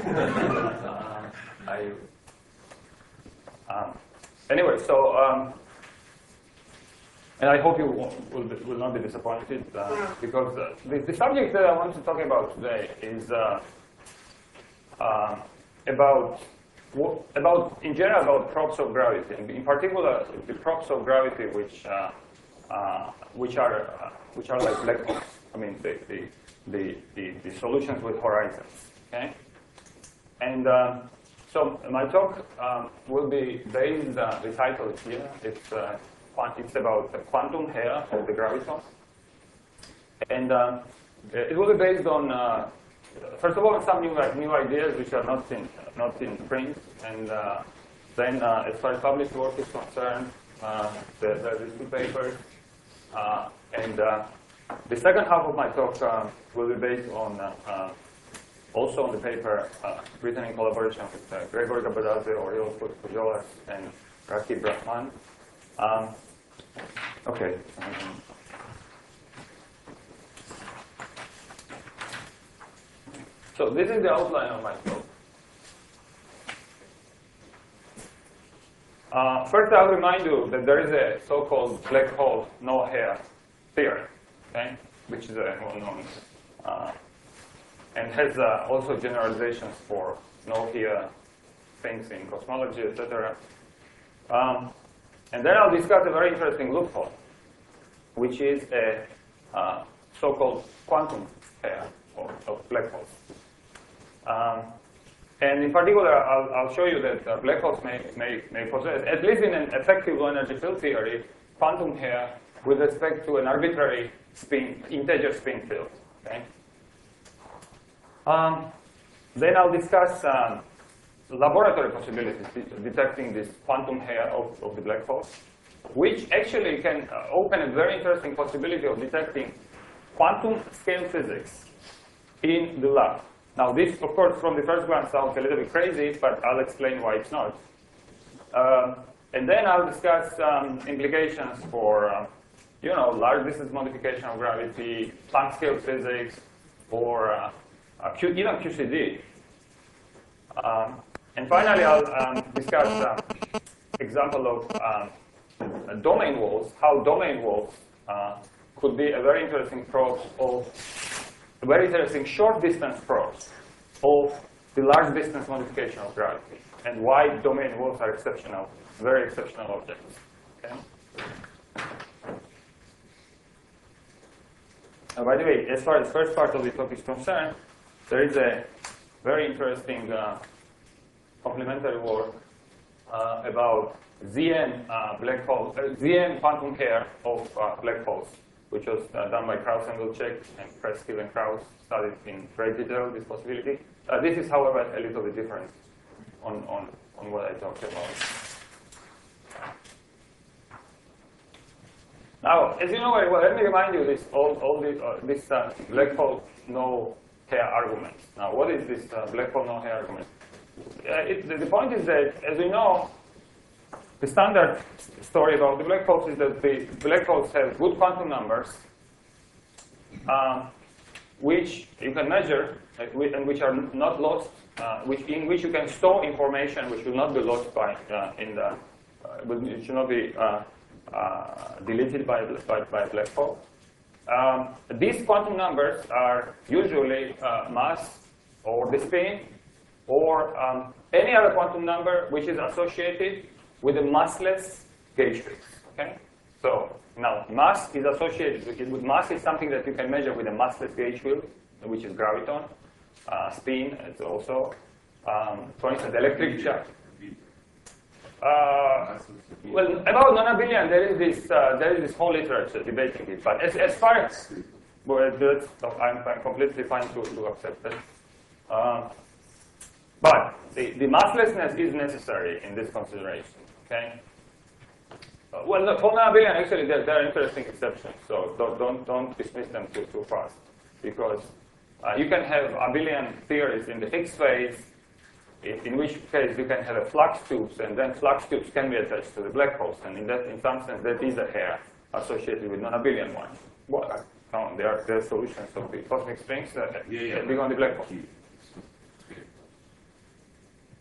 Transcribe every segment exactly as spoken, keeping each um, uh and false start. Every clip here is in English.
uh, I, um, anyway, so, um, and I hope you will, will, will not be disappointed, uh, because uh, the, the subject that I want to talk about today is uh, uh, about, about, in general, about props of gravity, and in particular, the props of gravity which, uh, uh, which are, uh, which are like black holes. I mean, the, the, the, the, the solutions with horizons. Okay, and uh, so my talk um, will be based. Uh, the title here. It's uh, it's about the quantum hair of the graviton, and uh, it will be based on uh, first of all some new new ideas which are not in not in print, and uh, then uh, as far as published work is concerned, uh, there, there are two papers, uh, and uh, the second half of my talk uh, will be based on uh, uh, also on the paper uh, written in collaboration with uh, Gregory Gabadadze, Oriol Pujolas, and Rakib Rahman. Um, okay. Um, so this is the outline of my talk. Uh, first, I'll remind you that there is a so-called black hole no hair theory, okay, which is a well-known uh, and has uh, also generalizations for no hair things in cosmology, et cetera. Um, and then I'll discuss a very interesting loophole, which is a uh, so-called quantum hair of, of black holes. Um, And in particular, I'll, I'll show you that uh, black holes may, may, may possess, at least in an effective low energy field theory, quantum hair with respect to an arbitrary spin, integer spin field. Okay? Um, then I'll discuss um, laboratory possibilities detecting this quantum hair of, of the black holes, which actually can uh, open a very interesting possibility of detecting quantum scale physics in the lab. Now, this, of course, from the first glance sounds a little bit crazy, but I'll explain why it's not. Uh, and then I'll discuss um, implications for, uh, you know, large distance modification of gravity, Planck scale physics, or uh, uh, Q, even Q C D. Um, and finally, I'll um, discuss uh, example of um, domain walls, how domain walls uh, could be a very interesting probe of very interesting short distance probes of the large distance modification of gravity, and why domain walls are exceptional, very exceptional objects. Okay? Uh, by the way, as far as the first part of the talk is concerned, there is a very interesting uh, complementary work uh, about Z N uh, black hole, uh, Z N quantum hair of uh, black holes, which was uh, done by Kraus and Wilczek, and Kresskill and Kraus studied in great detail this possibility. Uh, this is, however, a little bit different on, on, on what I talked about. Now, as you know very well, let me remind you this all, all this, uh, this uh, black hole no hair argument. Now, what is this uh, black hole no hair argument? Uh, it, the, the point is that, as we know, the standard story about the black holes is that the black holes have good quantum numbers, um, which you can measure and which are not lost, uh, which in which you can store information which will not be lost by uh, in the, uh, it should not be uh, uh, deleted by by, by a black hole. Um, these quantum numbers are usually uh, mass or the spin or um, any other quantum number which is associated with a massless gauge field. Okay? So now mass is associated with, with mass is something that you can measure with a massless gauge field, which is graviton. Uh, spin is also, um, for instance, electric charge. Uh, well, about non-abelian, there is this uh, there is this whole literature debating it. But as as far as well, that's, I'm, I'm completely fine to, to accept that. Uh, but the, the masslessness is necessary in this consideration. Okay. Uh, well, look, for non-abelian, actually, there, there are interesting exceptions. So don't don't don't dismiss them too too fast, because uh, you can have abelian theories in the Higgs phase, in which case you can have a flux tubes, and then flux tubes can be attached to the black holes, and in that, in some sense, that is a hair associated with non-abelian one. Well, uh, come on, there are there are solutions of the cosmic strings that yeah, yeah. beyond the black hole.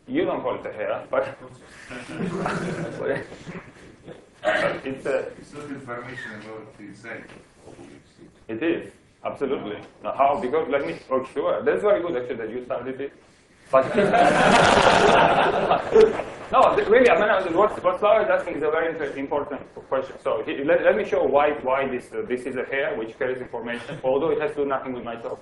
You don't call it a hair, but, but it's a... It's not information about the insect. It is, absolutely. Now how? Because let me, oh sure, that's very good actually that you started it. But no, really, I mean, what, what Slava is asking is a very important question. So he, let, let me show why, why this, uh, this is a hair which carries information, although it has to do nothing with myself.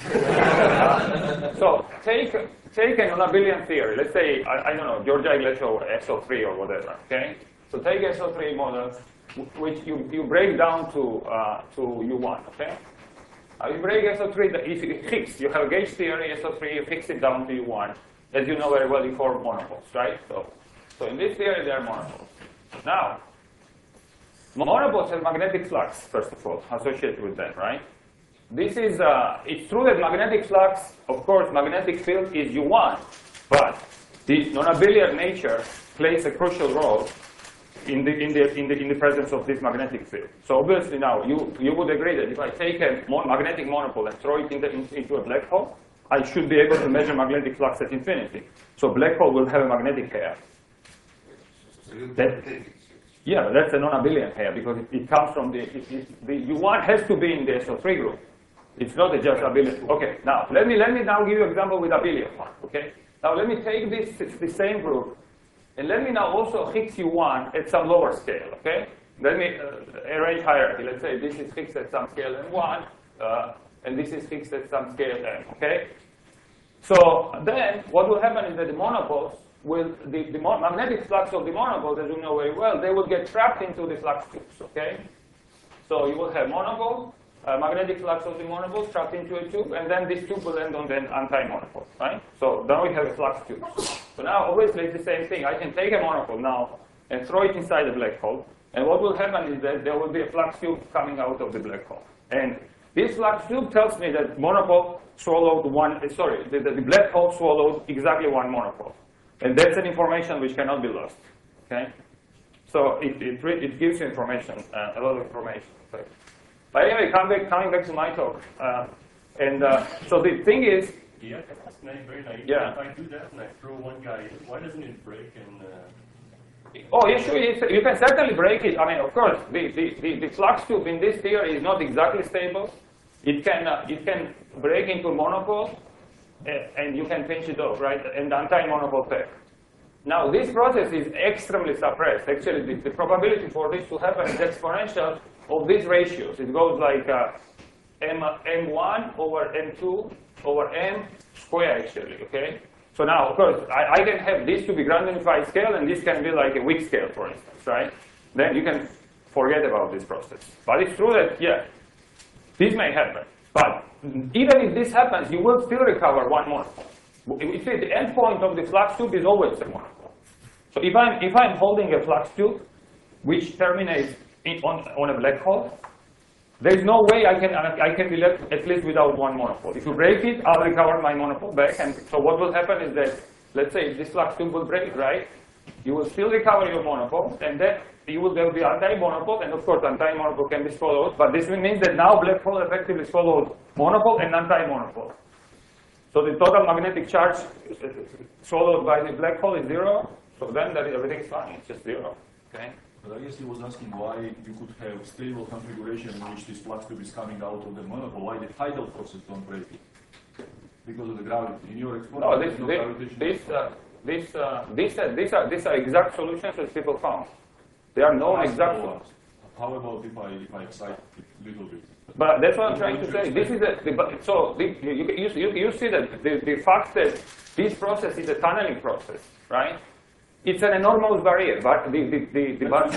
So take, take an abelian theory. Let's say, I, I don't know, Georgia Iglesias S O three or whatever, okay? So take S O three model, which you, you break down to, uh, to U one, okay? Uh, you break S O three, if you fix, you have a gauge theory, S O three, you fix it down to U one. As you know very well, you form monopoles, right? So, so in this theory, there are monopoles. Now, monopoles have magnetic flux, first of all, associated with them, right? This is, uh, it's true that magnetic flux, of course, magnetic field is U one, but the non-abelian nature plays a crucial role in the, in, the, in, the, in the presence of this magnetic field. So obviously now, you, you would agree that if I take a mon magnetic monopole and throw it in the, in, into a black hole, I should be able to measure magnetic flux at infinity. So black hole will have a magnetic hair. That, yeah, but that's a non-abelian hair because it, it comes from the, it, it, the U one has to be in the S O three group. It's not a just abelian. Okay, now let me let me now give you an example with abelian one. Okay, now let me take this the same group, and let me now also fix U one at some lower scale. Okay, let me uh, arrange hierarchy. Let's say this is fixed at some scale n one, uh, and this is fixed at some scale n. Okay, so then what will happen is that the monopoles will the, the magnetic flux of the monopoles, as you know very well, they will get trapped into the flux tubes. Okay, so you will have monopole. Uh, magnetic flux of the monopole trapped into a tube, and then this tube will end on the anti-monopole, right? So now we have a flux tube. So now, obviously, it's the same thing. I can take a monopole now and throw it inside a black hole, and what will happen is that there will be a flux tube coming out of the black hole. And this flux tube tells me that monopole swallowed one, uh, sorry, the, the, the black hole swallowed exactly one monopole. And that's an information which cannot be lost, okay? So it, it, it gives you information, uh, a lot of information. So, but anyway, come back, coming back to my talk. Uh, and uh, so the thing is... Yeah, that's very naive. Yeah. If I do that and I throw one guy in, why doesn't it break and... Uh... Oh, yeah, sure, you can certainly break it. I mean, of course, the, the, the, the flux tube in this theory is not exactly stable. It can, uh, it can break into a monopole, uh, and you can pinch it off, right? And anti-monopole pair. Now, this process is extremely suppressed. Actually, the, the probability for this to happen is exponential of these ratios. It goes like uh, m, m one over m two over m squared, actually, okay? So now, of course, I, I can have this to be grand unified scale, and this can be like a weak scale, for instance, right? Then you can forget about this process. But it's true that, yeah, this may happen. But even if this happens, you will still recover one monopole. You see, the end point of the flux tube is always a monopole. So if I'm, if I'm holding a flux tube, which terminates in, on, on a black hole, there is no way I can, I can be left at least without one monopole. If you break it, I'll recover my monopole back. And so what will happen is that, let's say this flux tube will break, right? You will still recover your monopole, and then you will there will be anti-monopole, and of course anti-monopole can be swallowed. But this means that now black hole effectively swallows monopole and anti-monopole. So the total magnetic charge swallowed by the black hole is zero. So then that everything is fine. It's just zero. Okay. But I guess he was asking why you could have stable configuration in which this flux tube is coming out of the monopole, why the tidal forces don't break it? Because of the gravity. In your experiment, no, this, no this, this, uh, this, uh, these, uh, these, are, these are exact solutions that people found. They are known exact ones. How about if I, if I excite it a little bit? But that's what I'm trying to say. This is a, the, so the, you, you, you see that the, the fact that this process is a tunneling process, right? It's an enormous barrier, but the the the, the bar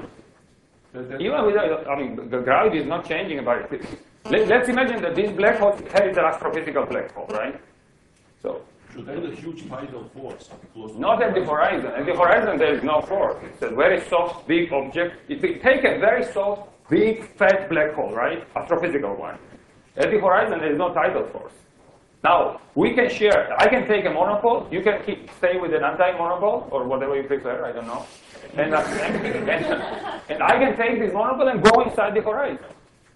even without, I mean, the gravity is not changing about it. Let, let's imagine that this black hole has an astrophysical black hole, right? So. So there is a huge tidal force close to not at the horizon. At the horizon, there is no force. It's a very soft, big object. If we take a very soft, big, fat black hole, right, astrophysical one, at the horizon, there is no tidal force. Now, we can share, I can take a monopole, you can keep, stay with an anti-monopole, or whatever you prefer, I don't know. And, uh, and, and, and I can take this monopole and go inside the horizon.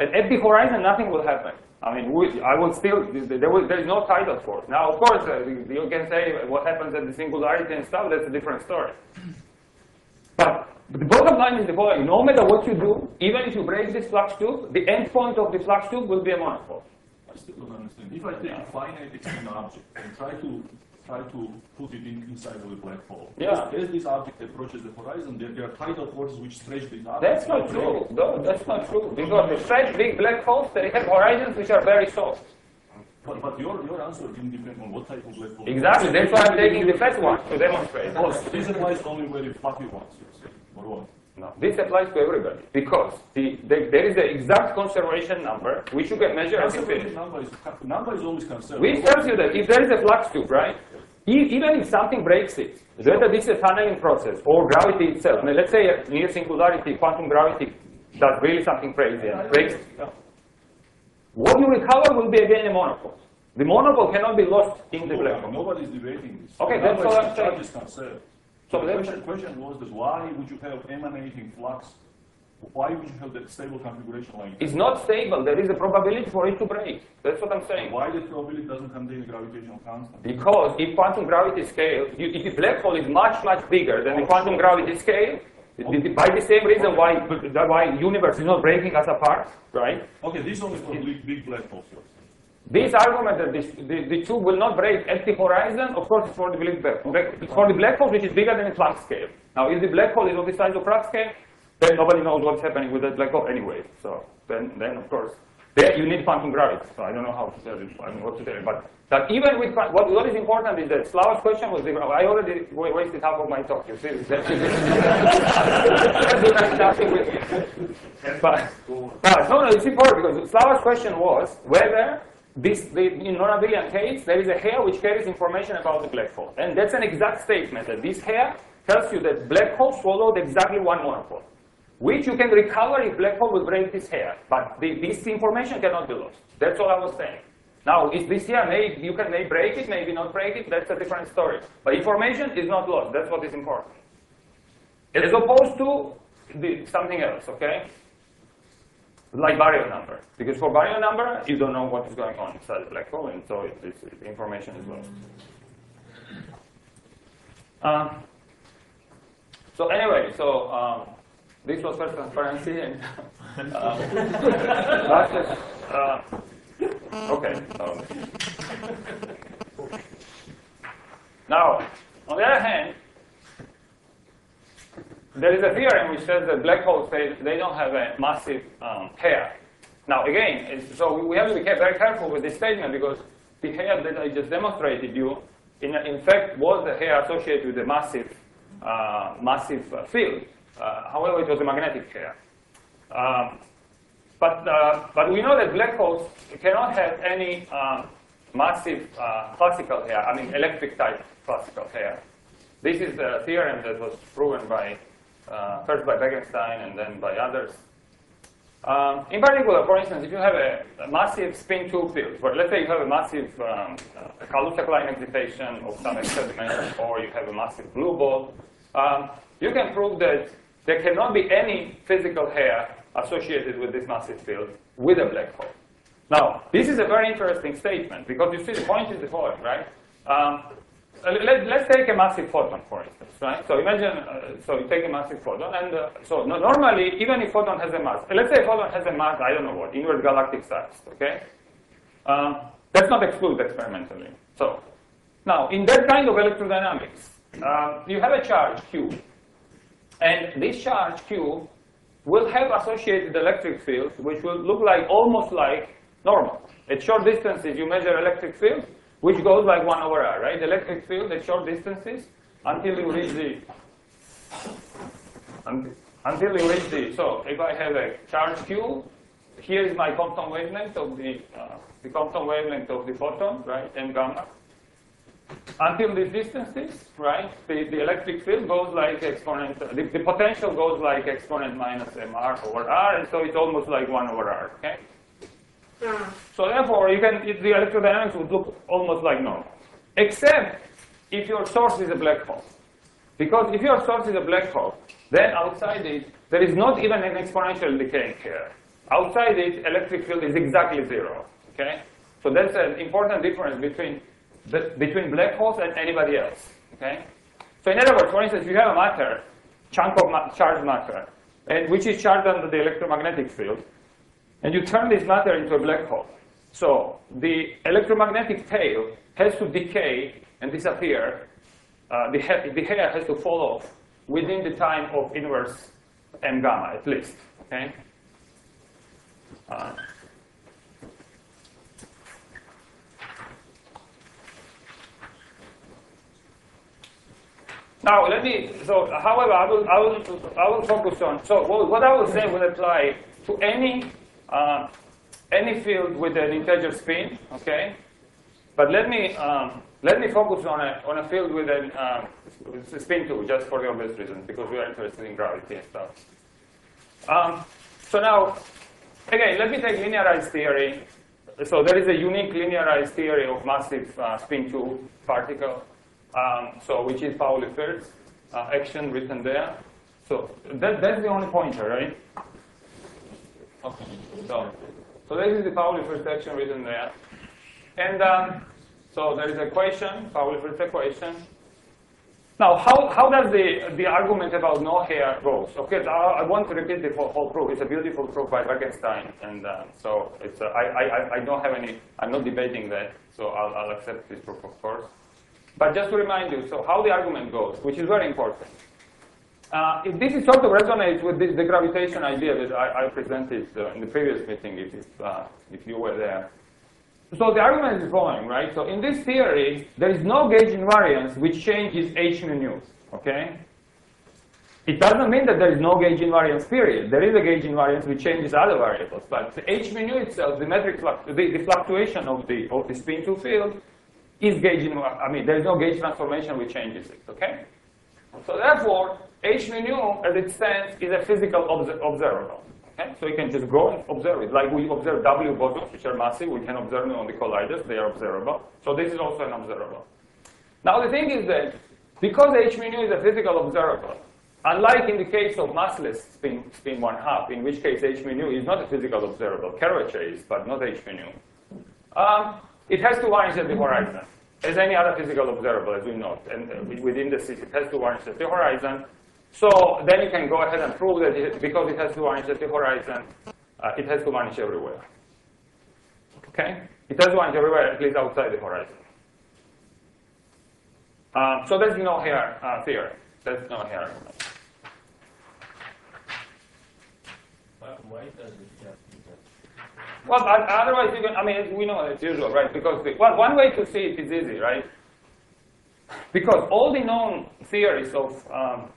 And at the horizon, nothing will happen. I mean, we, I will still, there, will, there is no tidal force. Now, of course, uh, you can say what happens at the singularity and stuff, that's a different story. But the bottom line is the following. No matter what you do, even if you break this flux tube, the end point of the flux tube will be a monopole. I still don't understand. If I take a finite external object and try to try to put it in, inside of a black hole, Yeah. as, as this object approaches the horizon, there, there are tidal forces which stretch this object. That's not true. No, that's not true. Because the stretch big black holes, they have horizons which are very soft. But, but your, your answer didn't depend on what type of black hole. Exactly. That's why I'm taking the flat one to demonstrate. Oh, this applies only very fluffy ones, or what? No, this applies to everybody because the, the, there is the exact conservation number which you can measure as Conservation infinity. number is, number is always conserved. Which tells you that if there is a flux tube, right, e even if something breaks it, whether this is a tunneling process or gravity itself, I mean, let's say near singularity, quantum gravity does really something crazy and breaks it. What you recover will be again a monopole. The monopole cannot be lost in the black hole. Nobody's debating this. Okay, The that's number all is- I'm saying. charge is conserved. So the that's- question, question was that why would you have emanating flux? Why would you have that stable configuration like this? It's not stable. There is a probability for it to break. That's what I'm saying. Why the probability doesn't contain a gravitational constant? Because if quantum gravity scale, you, if the black hole is much, much bigger than the quantum gravity scale, the- the- by the same reason why why universe is not breaking us apart, right? Okay, this one is for big, big black holes. This argument that this, the, the tube will not break at the horizon, of course, it's for the black, black, it's for the black hole, which is bigger than the Planck scale. Now, if the black hole is of the size of Planck scale, then nobody knows what's happening with that black hole anyway. So then, then of course, there you need quantum gravity. So I don't know how to tell it, I mean, what to tell you. But that even with what, what is important is that Slava's question was, I already wasted half of my talk. You see, that's nothing with me. But, but no, no, it's important because Slava's question was whether this, the, in non-abelian case, there is a hair which carries information about the black hole. And that's an exact statement, that this hair tells you that black hole swallowed exactly one monopole, which you can recover if black hole will break this hair. But the, this information cannot be lost. That's all I was saying. Now, is this hair, may, you can may break it, maybe not break it, that's a different story. But information is not lost. That's what is important. As opposed to the, something else, okay? Like baryon number. Because for baryon number, you don't know what is going on inside the black hole, and so it, it's, the information is lost. Uh, so anyway, so um, this was first transparency, and uh, that's just, uh, okay. So. Now, on the other hand, there is a theorem which says that black holes, they, they don't have a massive um, hair. Now, again, it's, so we have to be very careful with this statement because the hair that I just demonstrated you, in, in fact, was the hair associated with a massive, uh, massive uh, field. Uh, however, it was a magnetic hair. Um, but, uh, but we know that black holes cannot have any uh, massive uh, classical hair, I mean electric type classical hair. This is the theorem that was proven by Uh, first by Bekenstein and then by others. Um, in particular, for instance, if you have a, a massive spin tube field, but let's say you have a massive um, uh, Kaluza-Klein excitation of some extra dimension, or you have a massive blue ball, um, you can prove that there cannot be any physical hair associated with this massive field with a black hole. Now, this is a very interesting statement because you see the point is the following, right? Um, Let, let's take a massive photon, for instance, right? So imagine, uh, so you take a massive photon, and uh, so no, normally, even if photon has a mass, let's say a photon has a mass, I don't know what, inward galactic size, okay? Um, that's not excluded experimentally. So now, in that kind of electrodynamics, uh, you have a charge Q, and this charge Q will have associated electric fields, which will look like almost like normal. At short distances, you measure electric fields, which goes like one over r, right? The electric field at short distances until you reach the, until you reach the, so if I have a charge Q, here is my Compton wavelength of the, uh, the Compton wavelength of the photon, right, m gamma. Until these distances, right, the, the electric field goes like exponent, the, the potential goes like exponent minus mr over r, and so it's almost like one over r, okay? So therefore, you can, the electrodynamics would look almost like normal, except if your source is a black hole. Because if your source is a black hole, then outside it, there is not even an exponential decaying hair. Outside it, electric field is exactly zero. Okay? So that's an important difference between the, between black holes and anybody else. Okay? So in other words, for instance, if you have a matter, chunk of ma charged matter, and which is charged under the electromagnetic field, and you turn this matter into a black hole. So the electromagnetic tail has to decay and disappear. Uh, the, ha the hair has to fall off within the time of inverse m gamma, at least. Okay? Uh, Now, let me, so however, I will, I will, I will focus on, so what I will say will apply to any, uh, any field with an integer spin, okay? But let me, um, let me focus on a, on a field with an, uh, with a spin two, just for the obvious reason, because we are interested in gravity and stuff. Um, so now, again, let me take linearized theory. So there is a unique linearized theory of massive uh, spin two particle. Um, so which is Pauli Firth uh, action written there. So that, that's the only pointer, right? Okay. So, so this is the Pauli Firth action written there. And um, so there is an equation, Pauli Firth equation. Now, how, how does the, the argument about no hair goes? Okay, I, I want to repeat the whole, whole proof. It's a beautiful proof by Wittgenstein. And uh, so it's, uh, I, I, I don't have any, I'm not debating that. So I'll, I'll accept this proof, of course. But just to remind you, so how the argument goes, which is very important. Uh, if this is sort of resonates with this, the gravitation idea that I, I presented uh, in the previous meeting, if, if, uh, if you were there. So the argument is the following, right? So in this theory, there is no gauge invariance which changes h mu nu, okay? It doesn't mean that there is no gauge invariance, period. There is a gauge invariance which changes other variables, but the h mu nu itself, the metric fluctu the, the fluctuation of the, of the spin two field, is gauge, I mean, there is no gauge transformation which changes it, okay? So therefore, h mu nu, as it stands, is a physical obs observable, okay? So you can just go and observe it. Like we observe W bosons, which are massive, we can observe them on the colliders, they are observable. So this is also an observable. Now the thing is that, because h mu nu is a physical observable, unlike in the case of massless spin, spin one half, in which case h mu nu is not a physical observable, curvature is, but not h mu nu. Um, It has to vanish at the horizon, as any other physical observable, as we know. And uh, within the system, it has to vanish at the horizon. So then you can go ahead and prove that it, because it has to vanish at the horizon, uh, it has to vanish everywhere. Okay? It has to vanish everywhere, at least outside the horizon. Um, so that's no hair uh, theory. That's no hair. Why does it have to be that? Well, otherwise, you can, I mean, we know it's usual, right? Because, the, well, one way to see it is easy, right? Because all the known theories of, um,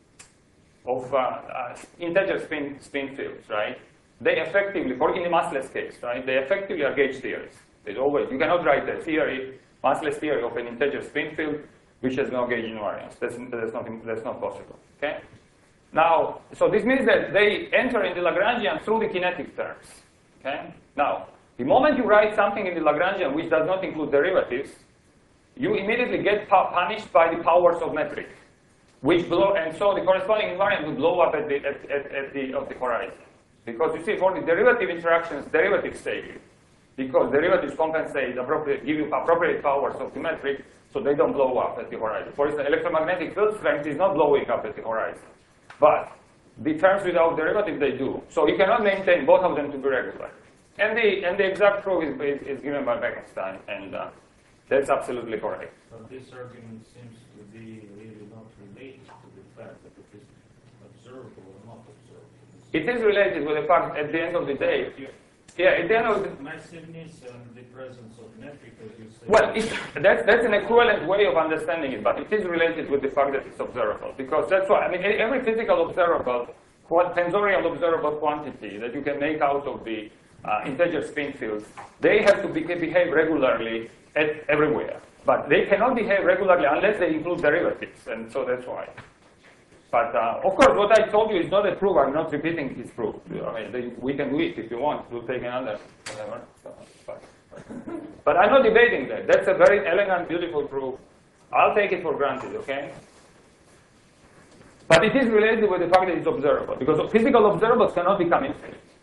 of uh, uh, integer spin, spin fields, right? They effectively, for in the massless case, right? They effectively are gauge theories. There's always, you cannot write a theory, massless theory of an integer spin field which has no gauge invariance. That's, that's, not, that's not possible, okay? Now, so this means that they enter in the Lagrangian through the kinetic terms. Okay? Now, the moment you write something in the Lagrangian which does not include derivatives, you immediately get punished by the powers of metric, which blow, and so the corresponding invariant will blow up at the at, at, at the of the horizon. Because you see, for the derivative interactions, derivatives save you, because derivatives compensate appropriate, give you appropriate powers of the metric, so they don't blow up at the horizon. For instance, electromagnetic field strength is not blowing up at the horizon, but the terms without derivative, they do. So you cannot maintain both of them to be regular. And the, and the exact proof is, is, is given by Wittgenstein, and uh, that's absolutely correct. But this argument seems to be really not related to the fact that it is observable or not observable. It is related with the fact at the end of the day. Yeah, at the end of the massiveness and the presence of metric, as you say. Well, it's, that's, that's an equivalent way of understanding it, but it is related with the fact that it's observable. Because that's why, I mean, every physical observable, tensorial observable quantity that you can make out of the uh, integer spin fields, they have to be, behave regularly at everywhere. But they cannot behave regularly unless they include derivatives, and so that's why. But uh, of course, what I told you is not a proof. I'm not repeating this proof. I mean, they, we can do it if you want. We'll take another, whatever. So, but, but I'm not debating that. That's a very elegant, beautiful proof. I'll take it for granted, okay? But it is related with the fact that it's observable, because physical observables cannot become infinite.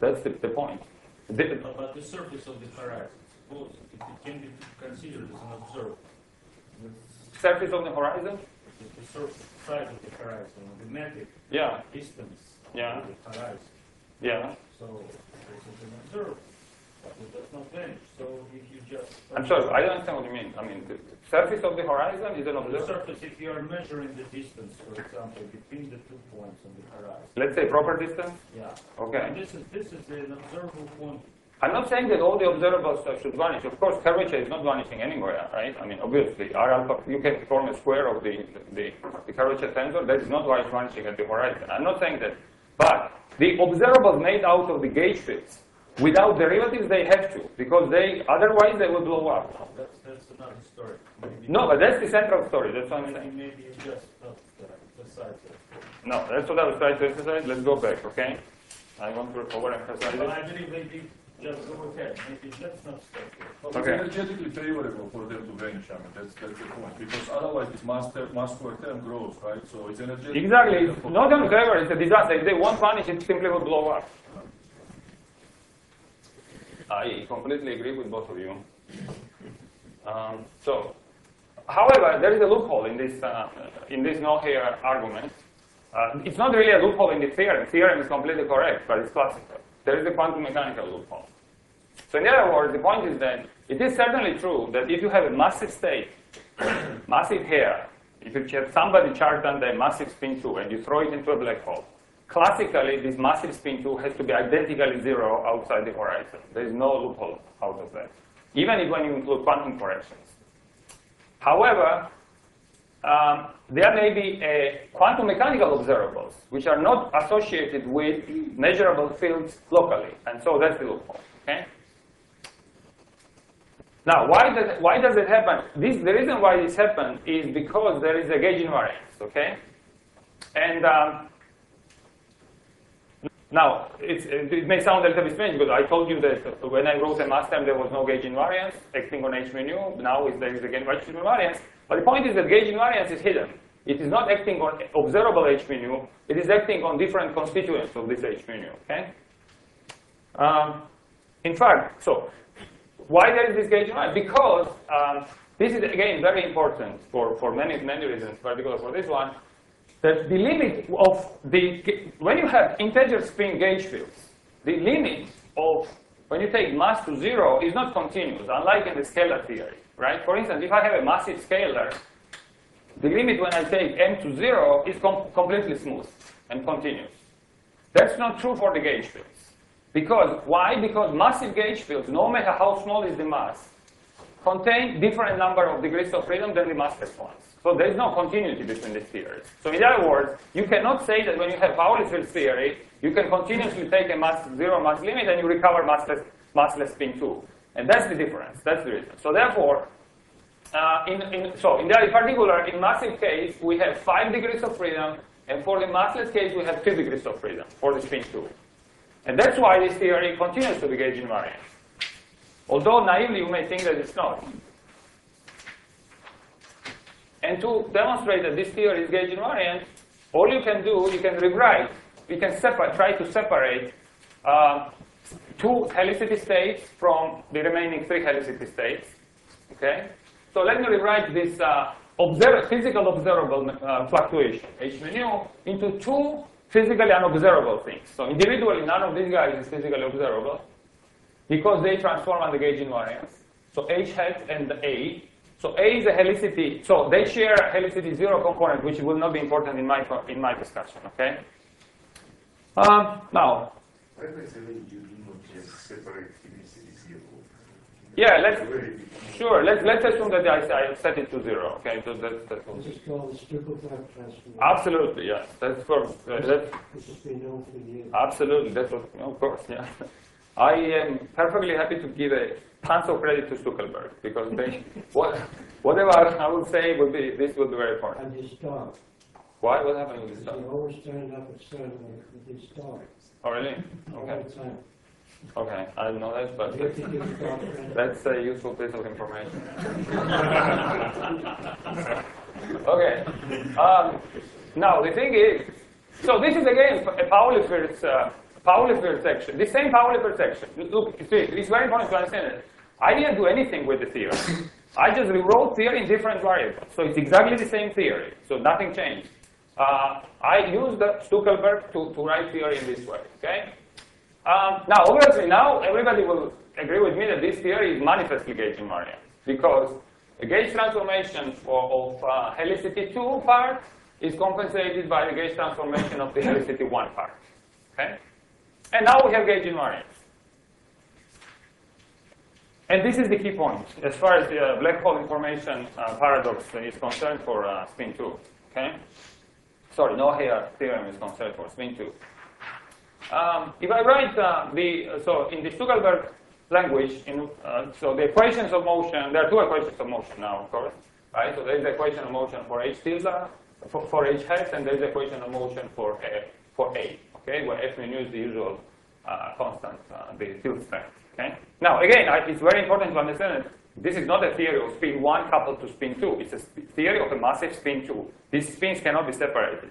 That's the, the point. The, No, but the surface of the horizon, suppose it, it can be considered as an observer. The, surface of the horizon? the surface side of the horizon, the magnetic Yeah. distance Yeah. of the horizon. Yeah. So this is an observer, but it does not vanish. So if you just I'm sorry, I don't understand what you mean. I mean, the surface of the horizon is an the observer. surface, if you are measuring the distance, for example, between the two points on the horizon. Let's say proper distance. Yeah. Okay. And this is this is an observable quantity. I'm not saying that all the observables uh, should vanish. Of course, curvature is not vanishing anywhere, right? I mean, obviously, R alpha, you can form a square of the, the, the curvature tensor. That is not why it's vanishing at the horizon. I'm not saying that. But the observables made out of the gauge fields, without derivatives, they have to, because they otherwise they will blow up. No, that's that's another story. Maybe No, but that's the central story. That's what I'm maybe, saying. maybe you just not uh, emphasize it. No, that's what I was trying to emphasize. Let's go back, okay? I want to overemphasize But it. I believe maybe just go ahead. Maybe let's not stop here. But Okay. it's energetically favorable for them to vanish. I mean, that's, that's the point. Because otherwise, this mass, ter- mass square term grows, right? So it's energetic. Exactly. It's not only clever, it's a disaster. If they won't vanish, it simply will blow up. I completely agree with both of you. Um, so, however, there is a loophole in this uh, in this no here argument. Uh, it's not really a loophole in the theorem. Theorem is completely correct, but it's classical. There is a quantum mechanical loophole. So, in other words, the point is that it is certainly true that if you have a massive state, massive hair, if you have somebody charged under a massive spin two and you throw it into a black hole, classically, this massive spin two has to be identically zero outside the horizon. There is no loophole out of that, even if when you include quantum corrections. However, um, there may be a quantum mechanical observables which are not associated with measurable fields locally, and so that's the loophole. Okay. Now, why does why does it happen? This, the reason why this happens is because there is a gauge invariance. Okay, and um, now, it's, it may sound a little bit strange because I told you that when I wrote a mass term, there was no gauge invariance acting on H mu nu. Now there is again gauge invariance. But the point is that gauge invariance is hidden. It is not acting on observable H mu nu. It is acting on different constituents of this H mu nu. Okay. Um, in fact, so why there is this gauge invariance? Because um, this is again very important for for many many reasons, particularly for this one. That the limit of the, when you have integer spin gauge fields, the limit of, when you take mass to zero, is not continuous, unlike in the scalar theory, right? For instance, if I have a massive scalar, the limit when I take m to zero is com completely smooth and continuous. That's not true for the gauge fields. Because, why? Because massive gauge fields, no matter how small is the mass, contain different number of degrees of freedom than the massless ones. So there is no continuity between these theories. So in other words, you cannot say that when you have Pauli field theory, you can continuously take a mass zero mass limit and you recover massless, massless spin two. And that's the difference. That's the reason. So therefore, uh, in, in, so in, the, in particular, in massive case, we have five degrees of freedom, and for the massless case, we have two degrees of freedom for the spin two. And that's why this theory continues to be gauge invariant. Although naively you may think that it's not. And to demonstrate that this theory is gauge invariant, all you can do, you can rewrite, you can separate, try to separate uh, two helicity states from the remaining three helicity states. Okay? So let me rewrite this uh, observ physical observable uh, fluctuation, H mu nu, into two physically unobservable things. So individually, none of these guys is physically observable because they transform under gauge invariance. So H hat and A. So A is a helicity, so they share a helicity zero component, which will not be important in my in my discussion. Okay. Um, now. Why does you do not just separate helicity zero? Yeah, let's sure. Let's let's assume that I, I set it to zero. Okay, so that's that's. This is called the Stuckelberg transform. Absolutely, yes. That's for uh, that's This has been known for years. absolutely that's what, of course, yeah. I am perfectly happy to give a tons of credit to Stuckelberg because they, what, whatever I would say would be, this would be very important. And his dog. Why? What happened with this He stuff? always turned up at seven with his dog. Oh, really? All Okay. the time. Okay, I didn't know that, but You have to give the dog credit. that's a useful piece of information. Okay. Um, now, the thing is, so this is again a Pauli field uh, Pauli field section, the same Pauli field section. Look, you see, it's very important to understand it. I didn't do anything with the theory. I just rewrote theory in different variables. So it's exactly the same theory. So nothing changed. Uh, I used the Stuckelberg to, to write theory in this way. Okay. Um, now, obviously, now everybody will agree with me that this theory is manifestly gauge invariant because the gauge transformation for, of uh, helicity two part is compensated by the gauge transformation of the helicity one part. Okay. And now we have gauge invariance. And this is the key point as far as the uh, black hole information uh, paradox is concerned for uh, spin two. Okay? Sorry, no Hare theorem is concerned for spin two. Um, if I write uh, the, uh, so in the Stuckelberg language, in, uh, so the equations of motion, there are two equations of motion now, of course, right? So there's the equation of motion for H tilde, for, for H hat, and there's the equation of motion for A, for A, okay? Where F mu is the usual uh, constant, uh, the field strength. Okay? Now, again, I, it's very important to understand that this is not a theory of spin one coupled to spin two. It's a theory of a massive spin two. These spins cannot be separated.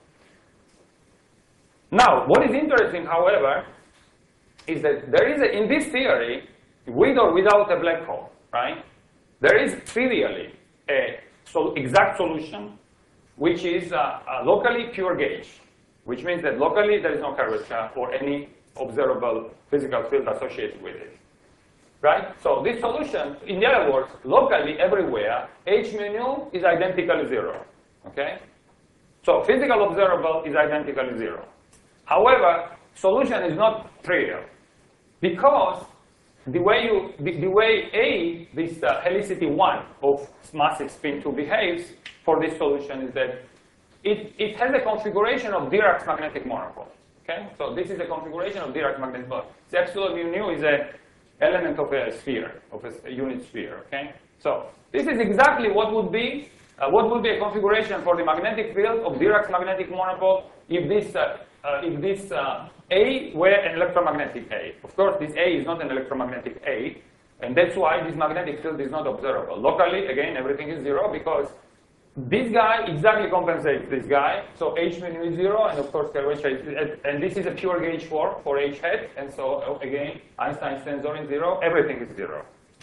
Now, what is interesting, however, is that there is, a, in this theory, with or without a black hole, right? There is trivially a so exact solution, which is a, a locally pure gauge, which means that locally there is no curvature or any observable physical field associated with it, right? So this solution, in other words, locally everywhere, H mu nu is identically zero, okay? So physical observable is identically zero. However, solution is not trivial because the way you, the, the way A, this uh, helicity one of massive spin two behaves for this solution is that it, it has a configuration of Dirac's magnetic monopole. Okay? So this is a configuration of Dirac's magnetic monopole. The epsilon mu nu is an element of a sphere, of a, a unit sphere. Okay? So this is exactly what would be uh, what would be a configuration for the magnetic field of Dirac's magnetic monopole if this uh, uh, if this uh, A were an electromagnetic A. Of course, this A is not an electromagnetic A, and that's why this magnetic field is not observable. Locally, again, everything is zero because this guy exactly compensates this guy, so H mu is zero, and of course curvature is, and this is a pure gauge for for H hat, and so again Einstein's tensor is zero, everything is zero.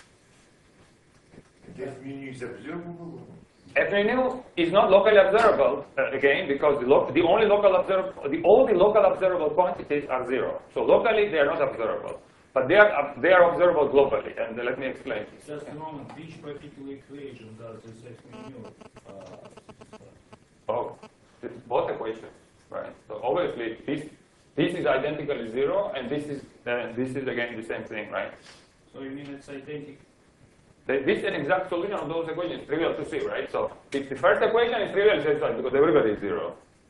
F mu is observable? F mu is not locally observable uh, again because the, lo the only local observable, the all the local observable quantities are zero. So locally they are not observable, but they are uh, they are observable globally, and uh, let me explain. Just a moment. Which particular equation does this F mu? Uh, Oh, this is both equations, right? So obviously this this is identically zero, and this is uh, this is again the same thing, right? so you mean it's identical? The, this is an exact solution of those equations. Trivial to see, right? So if the first equation is trivial satisfied because everybody is zero,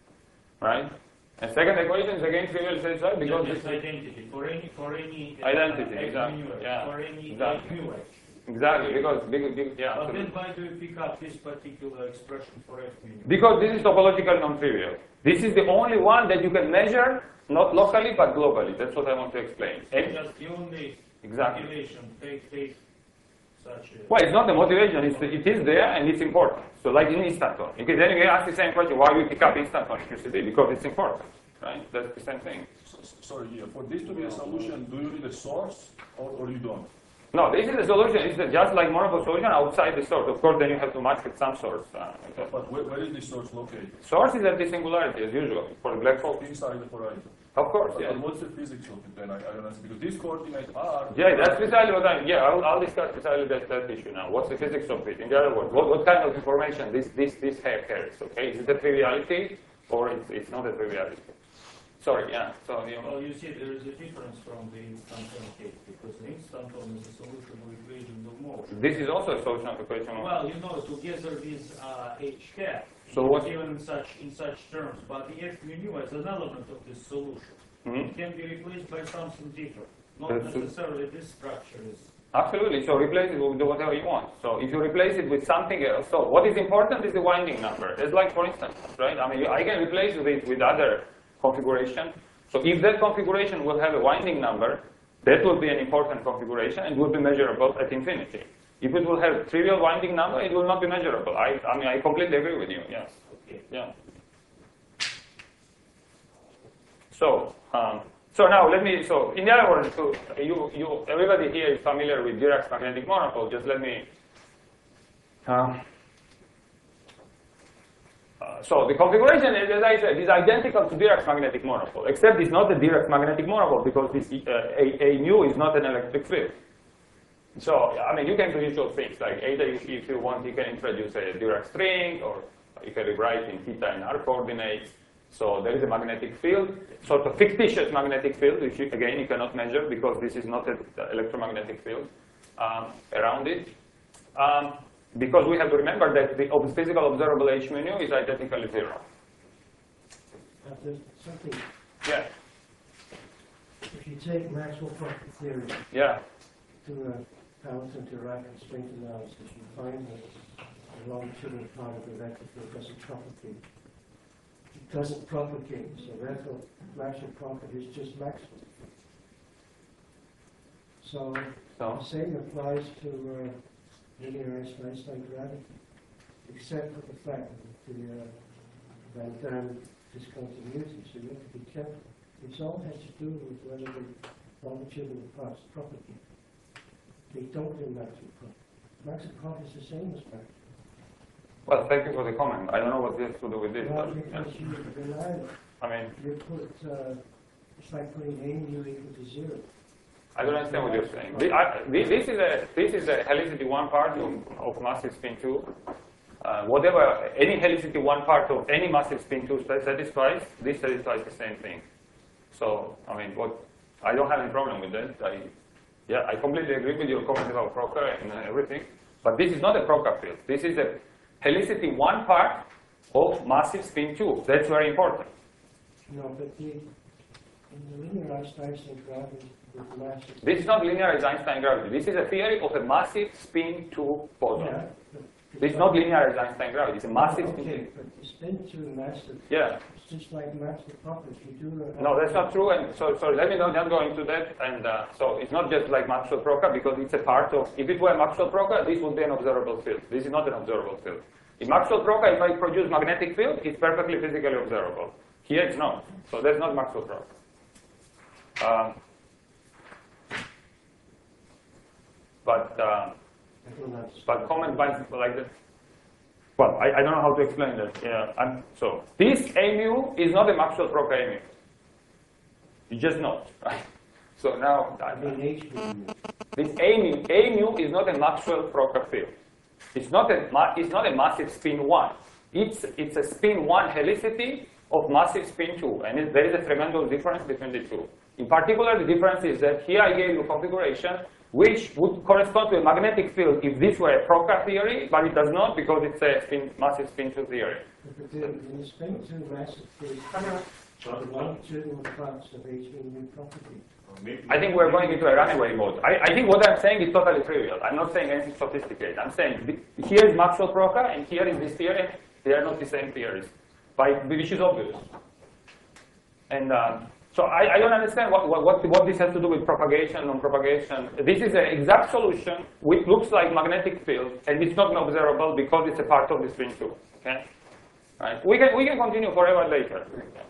right? And second equation is again trivial satisfied because Just this identity for any for any uh, Identity, F exactly, mu, yeah, for any exactly. F mu. exactly because big, big, yeah. But then absolutely. why do you pick up this particular expression for F mu? Because this is topologically non-trivial. This is the only one that you can measure, not locally but globally. That's what I want to explain. And Just the only Exactly. motivation take take such a well, it's not the motivation. It's, it is there and it's important. So like in instanton. Okay, then you can ask the same question, why you pick up instanton in Q C D? Because it's important, right? That's the same thing. So, so- sorry, yeah, for this to be a solution, do you need a source or, or you don't? No, this is the solution. It's just like monopole solution outside the source. Of course, then you have to match with some source. Uh, But where, where is this source located? source is at the singularity, as usual, for the black hole. Inside the horizon. Of course, But, yeah. but what's the physics of it then? I, I don't understand. Because these coordinates are... Yeah, that's precisely what I, yeah, I'll, I'll discuss precisely that, that issue now. What's the physics of it? In the other words, what, what kind of information this, this, this hair carries, okay? Is it a triviality or it's, it's not a triviality? Sorry, yeah, so, you know. Well, you see, there is a difference from the instanton case, because the instanton is a solution of equation of motion. This is also a solution of equation. of- Well, you know, together with uh, H hat, So what- given in such in such terms, but the F mu as an element of this solution, Mhm. it can be replaced by something different. Not That's it. necessarily this structure is. Absolutely, so replace it with whatever you want. So if you replace it with something else, so what is important is the winding number. It's like, for instance, right? I mean, I can replace it with other configuration. So if that configuration will have a winding number, that will be an important configuration and will be measurable at infinity. If it will have trivial winding number, it will not be measurable. I, I mean, I completely agree with you, yes. Okay. Yeah. So, um, So now let me, so in other words, so you, you, everybody here is familiar with Dirac's magnetic monopole. Just let me, uh, uh, so the configuration, as I said, is identical to Dirac's magnetic monopole, except it's not the Dirac's magnetic monopole because this uh, a, a mu is not an electric field. So, I mean, you can do usual things, like either if, if you want, you can introduce a Dirac string, or you can rewrite in theta and r coordinates. So there is a magnetic field, sort of fictitious magnetic field, which you, again, you cannot measure because this is not an electromagnetic field um, around it. Um, because we have to remember that the physical observable H mu nu is identically zero. But there's something, Yeah, if you take Maxwell property theory yeah, to a Hamilton Dirac constraint analysis, you find that the longitudinal part of the vector field doesn't propagate. It doesn't propagate, so therefore Maxwell property is just Maxwell. So So? the same applies to uh, linearized Einstein gravity, except for the fact that the uh, Van Dam discontinuity, so you have to be careful. It all has to do with whether the longitudinal parts propagate. They don't do Maxwell property. Maxwell property is the same as Maxwell. well, thank you for the comment. I don't know what this has to do with this. Well, But, yeah. because you rely on it. I mean, You put, uh, it's like putting A mu equal to zero. I don't understand what you're saying. The- I- the- This is a this is a helicity one part of, of massive spin two. Uh, whatever any helicity one part of any massive spin two satisfies, this satisfies the same thing. So I mean, what I don't have any problem with that. I yeah, I completely agree with your comment about Proctor and uh, everything. But this is not a Proctor field. This is a helicity one part of massive spin two. That's very important. No, but the, in the linearized Einstein gravity with massive. This is not linearized Einstein gravity. This is a theory of a massive spin two boson. Yeah, but This is not linearized Einstein gravity. It's a massive spin Okay, two. but the spin two massive, Yeah. it's just like Maxwell property. If you do a. No, that's not true. And so, so let me not, not go into that. And uh, so it's not just like Maxwell Proctor because it's a part of. If it were Maxwell Proctor, this would be an observable field. This is not an observable field. In Maxwell Proctor, if I produce magnetic field, it's perfectly physically observable. Here, it's not. So that's not Maxwell Proctor. Um, but. Uh, I don't understand. But comment by like that. Well, I, I don't know how to explain that. Yeah, I'm, so this A mu is not a Maxwell Proctor A mu. It's just not. Right? So now I mean, H mu. this A mu, A mu is not a Maxwell Proctor field. It's not a ma- it's not a massive spin one. It's it's a spin one helicity of massive spin two, and it, there is a tremendous difference between the two. In particular, the difference is that here I gave you a configuration which would correspond to a magnetic field if this were a Proctor theory, but it does not because it's a spin, massive spin two theory. But the, in the spin two massive field, the longitudinal parts of H mu property. I think we're going into a runaway mode. I, I think what I'm saying is totally trivial. I'm not saying anything sophisticated. I'm saying th- here is Maxwell Proctor and here is this theory. They are not the same theories, by, which is obvious. And um, so I, I don't understand what, what, what this has to do with propagation, non-propagation. This is an exact solution which looks like magnetic field, and it's not observable because it's a part of the spin two. Okay? Right? We can we can continue forever later.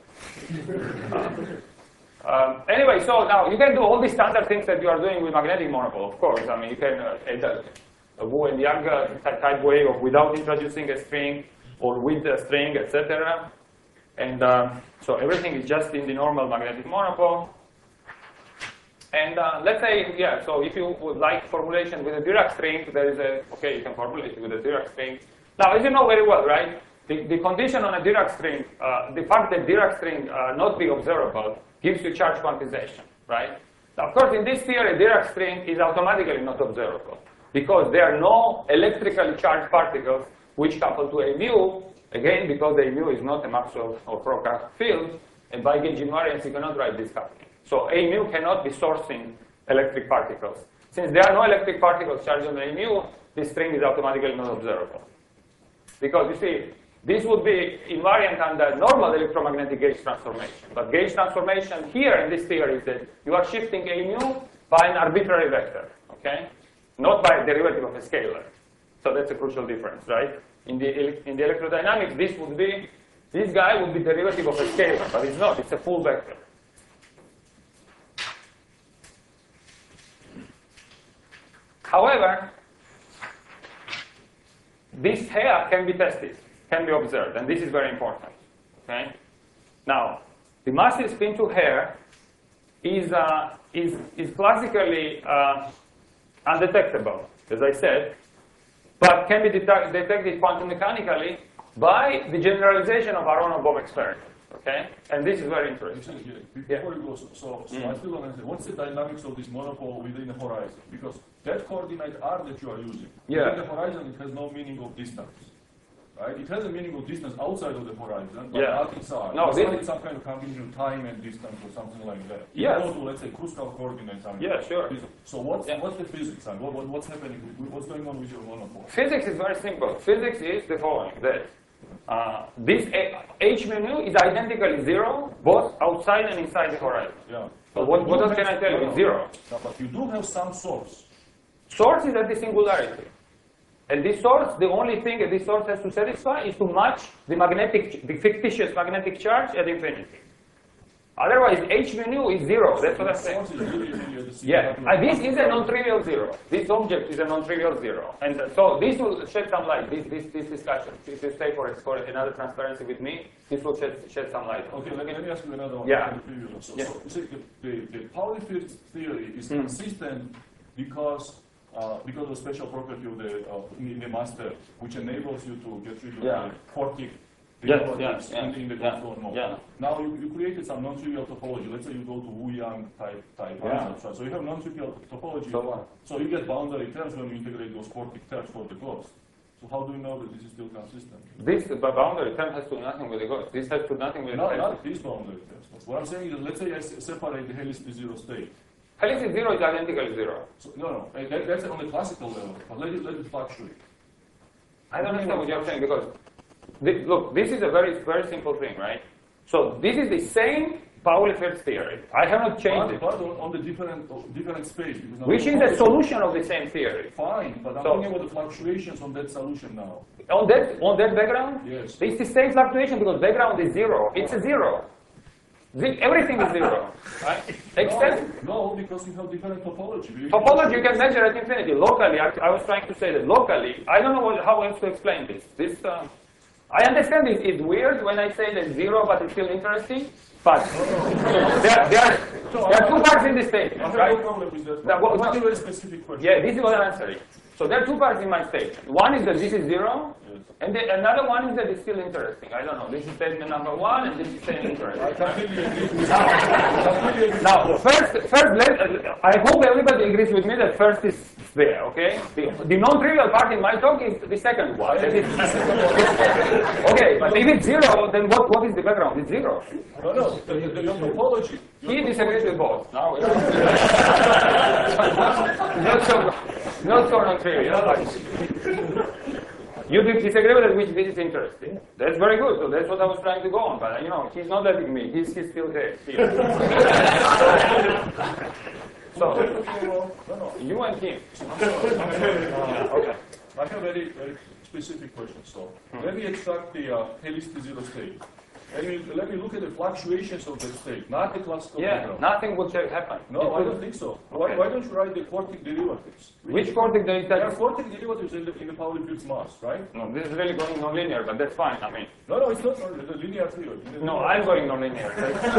Uh, um, anyway, so now you can do all these standard things that you are doing with magnetic monopole. Of course, I mean you can uh, add a, a Wu and Yang uh, type way of without introducing a string or with a string, et cetera. And um, so everything is just in the normal magnetic monopole. And uh, let's say, yeah, so if you would like formulation with a Dirac string, there is a, okay, you can formulate it with a Dirac string. Now, as you know very well, right, the, the condition on a Dirac string, uh, the fact that Dirac string uh, not be observable gives you charge quantization, right? Now, of course, in this theory, Dirac string is automatically not observable because there are no electrically charged particles which couple to a mu. Again, because the mu is not a Maxwell or Proctor field, and by gauge invariance, you cannot write this coupling. So a mu cannot be sourcing electric particles. Since there are no electric particles charged on a mu, this string is automatically not observable. Because you see, this would be invariant under normal electromagnetic gauge transformation. But gauge transformation here in this theory is that you are shifting a mu by an arbitrary vector, okay? Not by a derivative of a scalar. So that's a crucial difference, right? In the, in the electrodynamics, this would be, this guy would be derivative of a scalar, but it's not, it's a full vector. However, this hair can be tested, can be observed, and this is very important. Okay? Now, the massive spin to hair is, uh, is, is classically uh, undetectable, as I said, but can be detect detected quantum mechanically by the generalization of Aronoff-Bohm experiment. Okay? And this is very interesting. Yeah. Before you go, so, so, so Mm. I still don't understand. What's the dynamics of this monopole within the horizon? Because that coordinate R that you are using, Yeah. within the horizon, it has no meaning of distance. Right? It has a meaning of distance outside of the horizon, but Yeah. not inside. No, it's this- like some kind of combination of time and distance or something like that. Yes. You go to, let's say, Kruskal coordinates. I mean, Yeah, sure. So what's, Yeah. what's the physics? And what, what, what's happening? What's going on with your monopole? Physics is very simple. Physics is the following, that uh, this A- H mu nu is identically zero, both outside and inside the horizon. Yeah. So what, you what do else can have- I tell you? no, It's no. zero. No, but you do have some source. Source is at the singularity. And this source, the only thing that this source has to satisfy is to match the magnetic, the fictitious magnetic charge at infinity. Otherwise, H mu nu is zero. That's what I'm saying. Source is really, really at the Yeah, singularity. and this is a non-trivial zero. This object is a non-trivial zero. And uh, so this will shed some light, this, this, this discussion. If you stay for, for another transparency with me, this will shed, shed some light. Okay, let, let me ask you another one. Yeah. from the previous one. So, Yeah. so you see, the, the, the Pauli field theory is Mm. consistent because uh, because of the special property of the uh, in, in the master, which enables you to get rid of Yeah. the quartic Yes, derivatives yeah, in, the- in the yeah, control mode. yeah. Now you, you created some non-trivial topology. Let's say you go to Wu-Yang type type Yeah. answers, right? So you have non-trivial topology. So what? So you get boundary terms when you integrate those quartic terms for the ghost. So how do you know that this is still consistent? This the boundary term has to do nothing with the ghost. This has to do nothing with the Not, ghost. not these boundary terms. What I'm saying is that let's say I se- separate the helicity zero state. Helicity zero is identical to zero. So, no, no, eh, that, that's on the classical level, but let it, let it fluctuate. I don't understand what you're saying because, thi- look, this is a very, very simple thing, right? So this is the same Pauli field theory. I have not changed But, it. but on, on the different, uh, different space. Because now Which the is the topology- solution of the same theory. Fine, but I'm So- talking about the fluctuations on that solution now. On that, on that background, Yes. it's the same fluctuation because background is zero. It's a zero. The- Everything is zero, right? Except No, no, because you have different topology. You- topology you can measure at infinity. Locally, I, I was trying to say that locally, I don't know what, how else to explain this. This, uh, I understand it, it's weird when I say that zero, but it's still interesting. But there, there, are, there are two parts in this statement, I have right? no problem with that. Now, what- What's a very specific question? Yeah, this is what I'm answering. So there are two parts in my statement. One is that this is zero, Yes. and the, another one is that it's still interesting. I don't know. This is statement number one, and this is statement I interesting. completely agree with you. I completely agree. Now, first, first, let, I hope everybody agrees with me that first is there, okay? The, the non-trivial part in my talk is the second one. That is, okay, but if it's zero, then what, what is the background? It's zero. No, no, the, the, your topology. your He topology- disagrees with both. Now, it's not so, not so non-trivial. You do disagree with it, which this is interesting. That's very good. So that's what I was trying to go on. But you know, he's not letting me. He's, he's still there. Here. So No, no. you and him. Uh, Okay. I have a very, very specific question. So let me extract the uh, helicity zero state. Let me, let me look at the fluctuations of that state, not the classical Yeah, background. nothing would have happened. No, It I would- don't think so. Why, Okay. why don't you write the quartic derivatives? Which quartic there is There are that? quartic derivatives in the, in the Pauli field's mass, right? No, this is really going non-linear, but that's fine. I mean, No, no, it's not non- the linear theory. The no, linear- I'm going non-linear.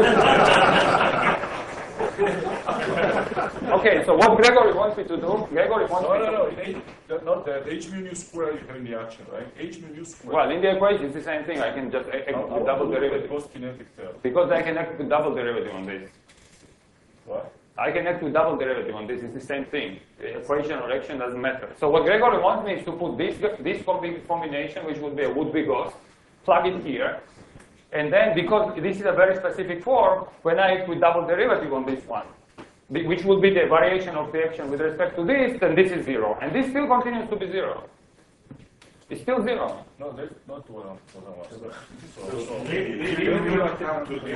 Okay, so what Gregory wants me to do? Gregory wants No, me no, to. no, in H, that, not that. H mu nu square you have in the action, right? H mu nu square. Well, in the equation, it's the same thing. I can just act How- with how double do you look at derivative. Gauss kinetic term? Because I can act with double derivative on this. What? I can act with double derivative on this. It's the same thing. The equation or action doesn't matter. So what Gregory wants me is to put this, this combi- combination, which would be a would-be Gauss, plug it here. And then, because this is a very specific form, when I act with double derivative on this one, the- which would be the variation of the action with respect to this, then this is zero. And this still continues to be zero. It's still zero. No, that's not what I'm, what I'm asking. So, so,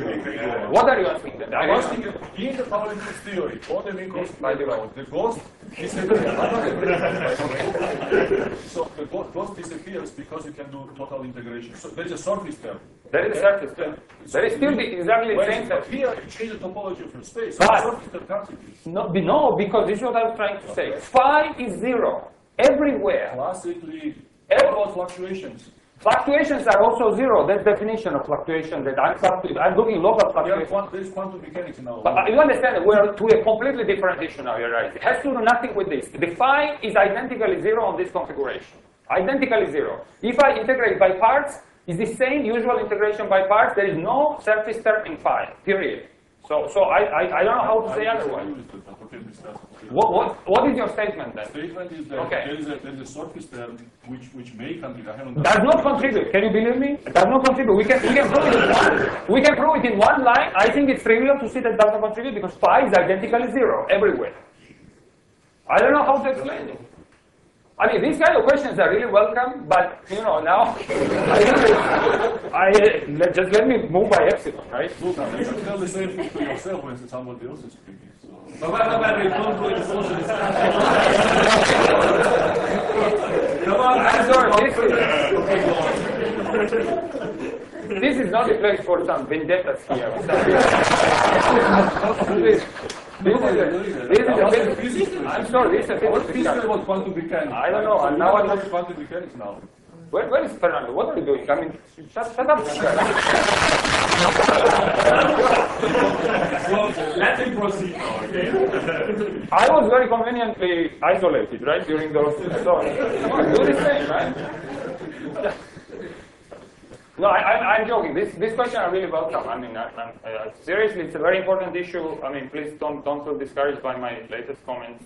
What are you asking then? I'm asking you, in the Pauli field theory, or the Minkowski By the way. background, the ghost So the go- ghost disappears because you can do total integration. So there is a surface term. There is surface term. There is still the, exactly the Wait, same but term. here you change the topology of your space. But- So surface term can't exist. No, be- no, because this is what I was trying to say. Phi is zero everywhere. Classically, Every- what about fluctuations? Fluctuations are also zero. That's definition of fluctuation. That I'm, fluctu- I'm looking local There are fluctuations. quant- there is quantum mechanics in our But uh, you understand that we're to a completely different issue now, you're right. It has to do nothing with this. The phi is identically zero on this configuration. Identically zero. If I integrate by parts, it's the same usual integration by parts. There is no surface term in phi, period. So, so I, I, I don't know how to say otherwise. What, what, what is your statement then? Statement is that Okay. there is a, there is a surface term which, which may contribute. I haven't Does not contribute. Can you believe me? Does not contribute. We can, we can prove it in one. We can prove it in one line. I think it's trivial to see that does not contribute because phi is identically zero everywhere. I don't know how to explain it. I mean, these kind of questions are really welcome, but you know now, I, I let, just let me move by epsilon, right? Look, you should tell the same thing to yourself when somebody else is speaking. So. But what about the confluence solutions? Come on, I'm sorry. This is, this is not a place for some vendettas here. Please. This is a, this is a physics. I'm sorry, this is a What's physics. physical about quantum mechanics? I don't know, So and we now have I to know quantum mechanics now. Where, where is Fernando? What are you doing? I mean, shut, shut up. So let him proceed now, okay? I was very conveniently isolated, right, during those. So, do the same, right? No, I, I, I'm joking. This, this question I really welcome. I mean, I, I, uh, seriously, it's a very important issue. I mean, please don't don't feel discouraged by my latest comments.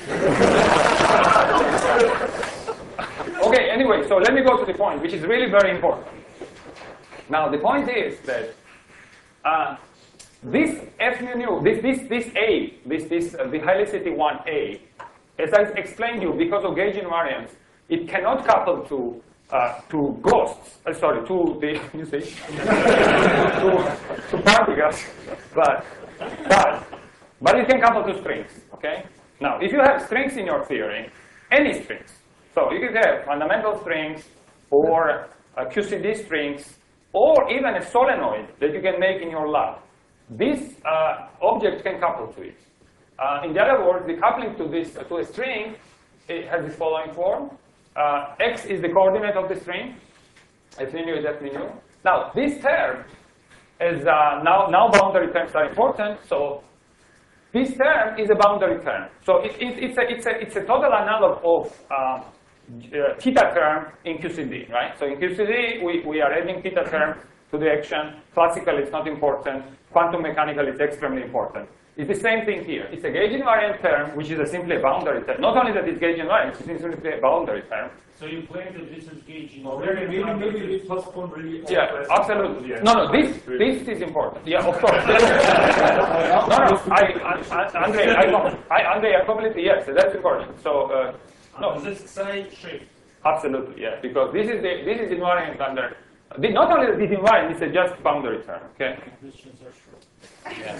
Okay. Anyway, so let me go to the point, which is really very important. Now, the point is that uh, this F mu nu, this this this A, this this uh, the helicity one A, as I explained to you, because of gauge invariance, it cannot couple to. Uh, to ghosts, uh, sorry, to the, you see, to, to particles, but, but, but it can couple to strings, okay? Now, if you have strings in your theory, any strings, so you can have fundamental strings, or uh, Q C D strings, or even a solenoid that you can make in your lab. This uh, object can couple to it. Uh, in the other words, the coupling to this, uh, to a string, it has this following form. Uh, x is the coordinate of the string. F mu nu is F mu nu. Now, this term is uh, now now boundary terms are important. So this term is a boundary term. So it, it, it's a it's a it's a total analog of uh, uh, theta term in Q C D, right? So in Q C D, we we are adding theta term to the action. Classical, it's not important. Quantum mechanical, it's extremely important. It's the same thing here. It's a gauge invariant term, which is a simply a boundary term. Not only that it's gauge invariant, it's simply a boundary term. So you claim that this is gauging. Maybe, maybe, maybe we postpone really. all Yeah, questions. absolutely. Yeah. No, no, this this is important. Yeah, of course. no, no, I, I, I Andre, I, I, Andre, I completely yes, that's important. So, uh, no, This is side shift. absolutely, yeah, because this is the this is invariant under. The, not only that it's invariant, it's a just boundary term. Okay. Questions are short. Yeah.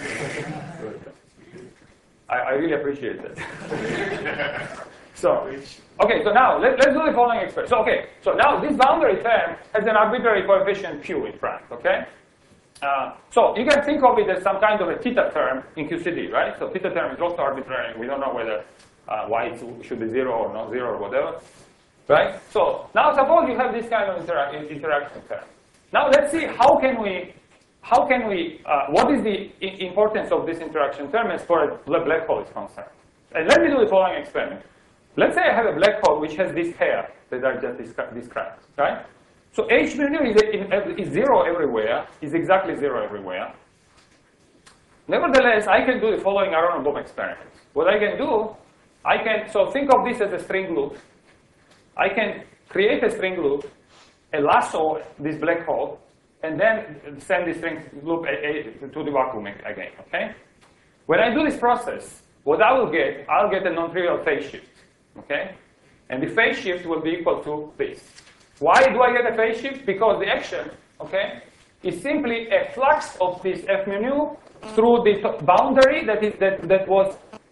I, I really appreciate that. So, okay, so now let, let's do the following experiment. So, okay, so now this boundary term has an arbitrary coefficient q in front, okay? Uh, so you can think of it as some kind of a theta term in Q C D, right? So theta term is also arbitrary. We don't know whether uh, y it should be zero or not zero or whatever, right? So now suppose you have this kind of intera interaction term. Now let's see how can we How can we, uh, what is the importance of this interaction term as far as the black hole is concerned? And let me do the following experiment. Let's say I have a black hole which has this pair that I just described, right? So H mu nu is, is zero everywhere, is exactly zero everywhere. Nevertheless, I can do the following Aharonov-Bohm experiment. What I can do, I can, so think of this as a string loop. I can create a string loop, a lasso this black hole, and then send the string loop a, a, to the vacuum again, okay? When I do this process, what I will get, I'll get a non-trivial phase shift, okay? And the phase shift will be equal to this. Why do I get a phase shift? Because the action, okay, is simply a flux of this F mu nu through the boundary that, is, that, that was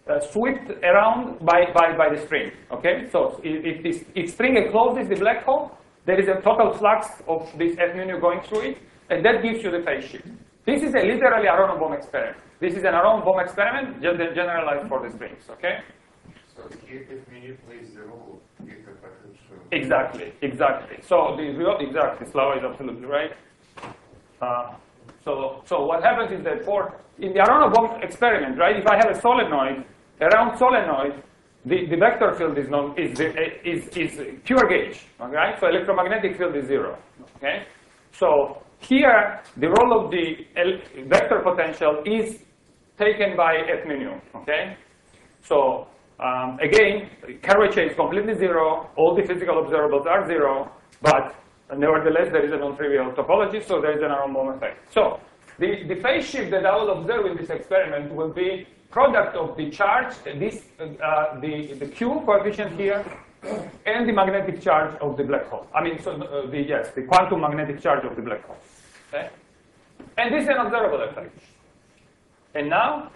uh, swept around by, by, by the string. Okay, so if, if this if string encloses the black hole, there is a total flux of this F mu nu going through it, and that gives you the phase shift. This is a literally Aharonov-Bohm experiment. This is an Aharonov-Bohm experiment just generalized for the strings. Okay. So here, if mu plays the role, you have potential. Exactly, exactly. So the real, exactly, Slava is absolutely right. Uh, so, so what happens is that for in the Aharonov-Bohm experiment, right? If I have a solenoid around solenoid, the, the vector field is not is, is is pure gauge. Okay, so electromagnetic field is zero. Okay, so here the role of the vector potential is taken by F mu nu. Okay, so. Um, again, curvature is completely zero. All the physical observables are zero, but nevertheless, there is a non-trivial topology, so there is an Aharonov-Bohm effect. So the, the phase shift that I will observe in this experiment will be product of the charge, this, uh, the, the Q coefficient here, and the magnetic charge of the black hole. I mean, so uh, the yes, the quantum magnetic charge of the black hole. Okay? And this is an observable effect. And now.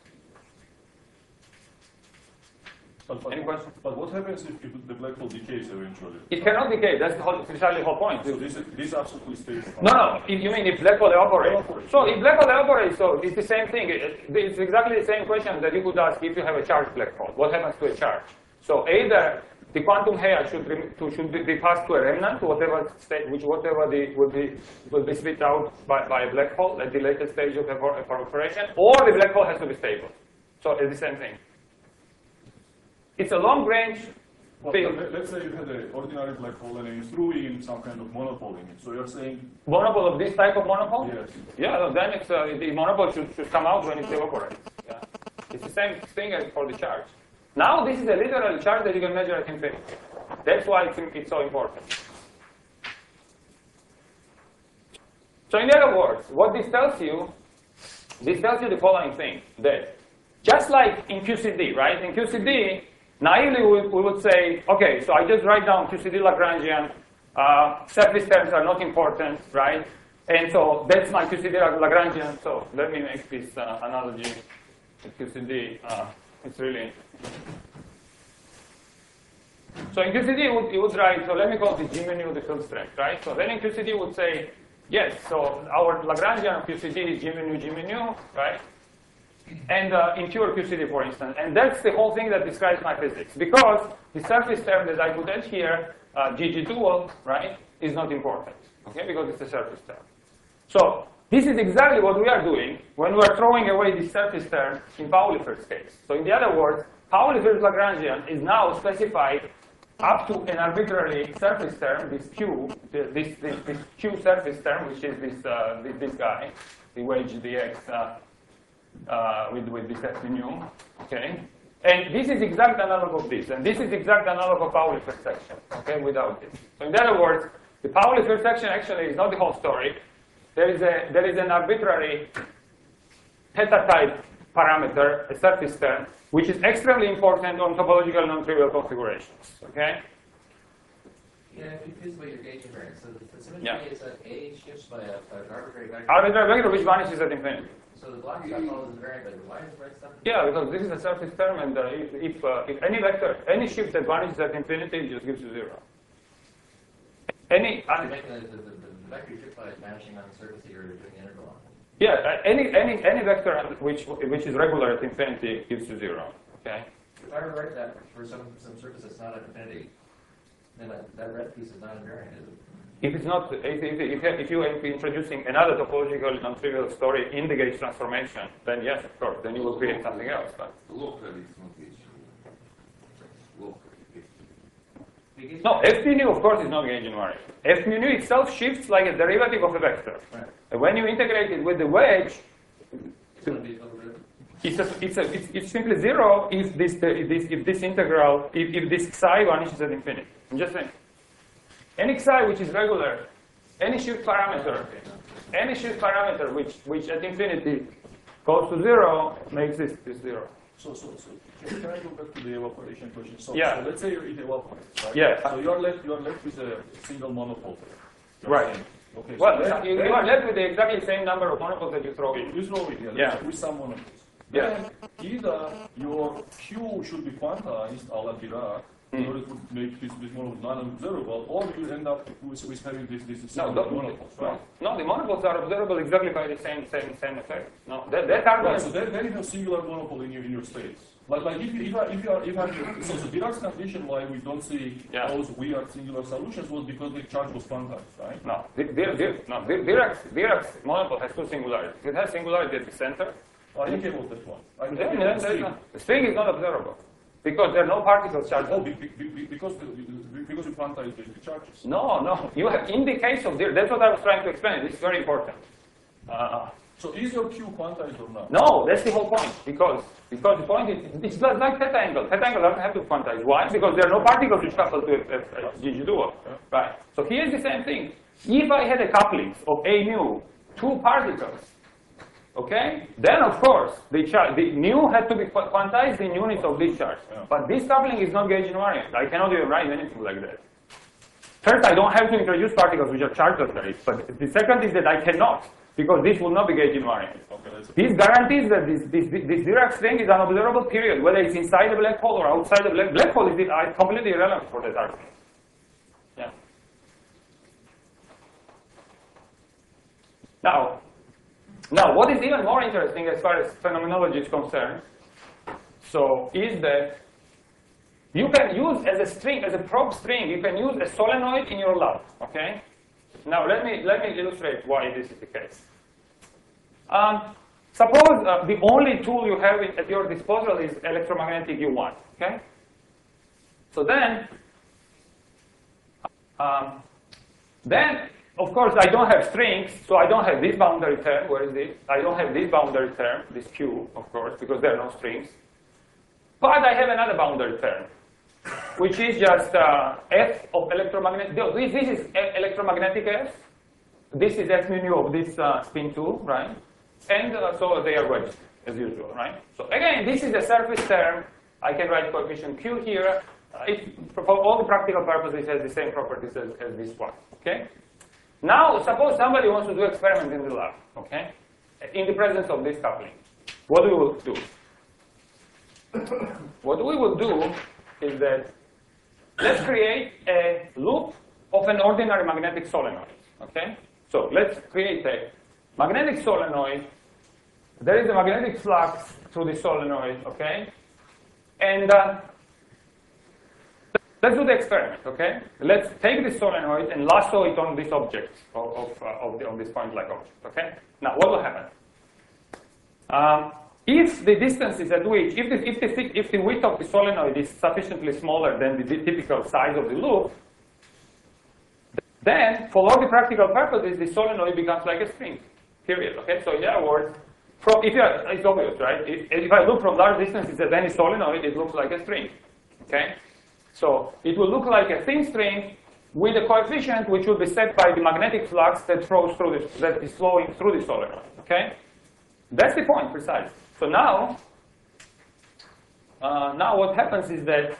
But, but, Any questions? But what happens if, if the black hole decays eventually? It cannot decay. That's the whole, precisely the whole point. So this, this absolutely stays. No, no. If you mean if black hole evaporates? So if black hole evaporates, so it's the same thing. It, it's exactly the same question that you could ask if you have a charged black hole. What happens to a charge? So either the quantum hair should to, should be passed to a remnant, whatever state, which whatever the will be will be spit out by, by a black hole at the latest stage of evaporation, or the black hole has to be stable. So it's the same thing. It's a long-range well, field. Let's say you had an ordinary black hole and you threw in some kind of monopole in it. So you're saying Monopole of this type of monopole? yes. Yeah, then it's, uh, the monopole should, should come out when it evaporates. Yeah. It's the same thing as for the charge. Now this is a literal charge that you can measure at infinity. That's why it's, it's so important. So in other words, what this tells you, this tells you the following thing, that just like in Q C D, right? In Q C D, naively, we, we would say, okay, so I just write down Q C D Lagrangian. Uh, surface terms are not important, right? And so that's my Q C D Lagrangian. So let me make this uh, analogy with Q C D. Uh, it's really. So in Q C D, you would, you would write, so let me call this G mu nu the field strength, right? So then in Q C D, you would say, yes, so our Lagrangian of Q C D is G mu nu, G mu nu, right? And uh, in pure Q C D, for instance. And that's the whole thing that describes my physics. Because the surface term that I put in here, uh, G G dual, right, is not important. Okay, because it's a surface term. So this is exactly what we are doing when we are throwing away the surface term in Pauli-Fürst case. So in the other words, Pauli-Fürst Lagrangian is now specified up to an arbitrary surface term, this Q, this, this, this Q surface term, which is this, uh, this, this guy, the wedge dx, uh, Uh, with, with this F mu nu, okay? And this is exact analog of this, and this is exact analog of Pauli-Fürst section, okay, without this. So in other words, the Pauli-Fürst section actually is not the whole story. There is, a, there is an arbitrary theta-type parameter, a surface term, which is extremely important on topological non-trivial configurations, okay? Yeah, if you physically your gauge invariance, so the, the symmetry Yeah. is that A shifts by a, an arbitrary vector. Arbitrary vector which vanishes at infinity. So the block stuff follows invariant, but the line is right stuff. Yeah, because this is a surface term, and uh, if, if, uh, if any vector, any shift that vanishes at infinity, it just gives you zero. Any, So you're making the, the, the, the vector you shift by is vanishing on the surface that you're doing the integral on. yeah, uh, any any any vector which which is regular at infinity gives you zero. Okay. If I rewrite that for some, some surface that's not at infinity, then that, that red piece is not invariant, is it? If it's not, if, if, if, if you are introducing another topological non-trivial story in the gauge transformation, then yes, of course, then you will create something else. But Locally, it's not gauge. Locally. Because no, F mu nu, of course, is not gauge invariant. F mu nu itself shifts like a derivative of a vector. Right. And when you integrate it with the wedge, it's going to be over it's a, it's, a, it's, it's simply zero if this, if this, if this integral, if, if this psi vanishes at infinity. I'm just saying. Any psi which is regular, any shift parameter, any shift parameter which, which at infinity goes to zero makes this, this zero. So, so, so can I go back to the evaporation question? So, Yeah. so let's say it evaporates, right? Yeah. So you're left, you're left with a single monopole. You're Right. saying. Okay. Well, so you, you are left with the exactly same number of monopoles that you throw in. you throw it, yeah, Yeah. with some monopoles. then either your Q should be quantized a la Dirac in order to make this, this monopole non-observable, or you end up with, with having this, this No, single the, monopoles, right? no, the monopoles are observable exactly by the same same same effect. No, that that are Right, so there, there is no singular monopole in your in your states. Like like if you if I, if you are if I so, so Dirac's condition why we don't see Yeah. those weird singular solutions was because the charge was quantized, right? No, Di- Di- Di- no, Di- Dirac's, Dirac's monopole has two singularities. It has singularity at the center. I think it was that one. I think Then, it then was there's three. no- the string is not observable because there are no particles charged. Oh, be, be, be, because the, because you quantize the, the charges. No, no. You have in the case of Dirac. That's what I was trying to explain. This is very important. Uh, So is your Q quantized or not? no, that's the whole point. Because because the point is it's like like theta angle. Theta angle doesn't have to quantize. Why? Because there are no particles which couple to a, a, a G G duo. Right. So here's the same thing. If I had a coupling of a mu, two particles, okay, then of course the charge, the mu had to be qu- quantized in units of this charge. Yeah. But this coupling is not gauge invariant. I cannot even write anything like that. First, I don't have to introduce particles which are charged after it. But the second is that I cannot, because this will not be gauge invariant. Okay, that's This guarantees that this, this, this Dirac string is an observable period, whether it's inside the black hole or outside the black, black hole is uh, completely irrelevant for that argument. Yeah. Now, now, what is even more interesting as far as phenomenology is concerned, so is that you can use as a string, as a probe string, you can use a solenoid in your lab, okay? Now, let me, let me illustrate why this is the case. Um, suppose uh, the only tool you have at your disposal is electromagnetic U one, okay? So then, um, then, of course, I don't have strings, so I don't have this boundary term. Where is this? I don't have this boundary term, this Q, of course, because there are no strings. But I have another boundary term, which is just uh, F of electromagnetic. This, this is e electromagnetic F. This is F mu nu of this uh, spin two, right? And uh, so they are wedged, as usual, right? So again, this is a surface term. I can write coefficient Q here. Uh, it, for all the practical purposes, it has the same properties as, as this one, okay? Now, suppose somebody wants to do experiment in the lab, okay? In the presence of this coupling. What we will do? What we will do is that let's create a loop of an ordinary magnetic solenoid, okay? So let's create a magnetic solenoid. There is a magnetic flux through the solenoid, okay? And uh, let's do the experiment, okay? Let's take the solenoid and lasso it on this object, of, of, uh, of, the, of this point-like object, okay? Now, what will happen? Um, if the distances at which, if the, if, the, if the width of the solenoid is sufficiently smaller than the, the typical size of the loop, then, for all the practical purposes, the solenoid becomes like a string, period, okay? So in other words, from, if you are, it's obvious, right? If, if I look from large distances at any solenoid, it looks like a string, okay? So it will look like a thin string with a coefficient which will be set by the magnetic flux that flows through the, that is flowing through the solenoid, okay? That's the point, precisely. So now, uh, now what happens is that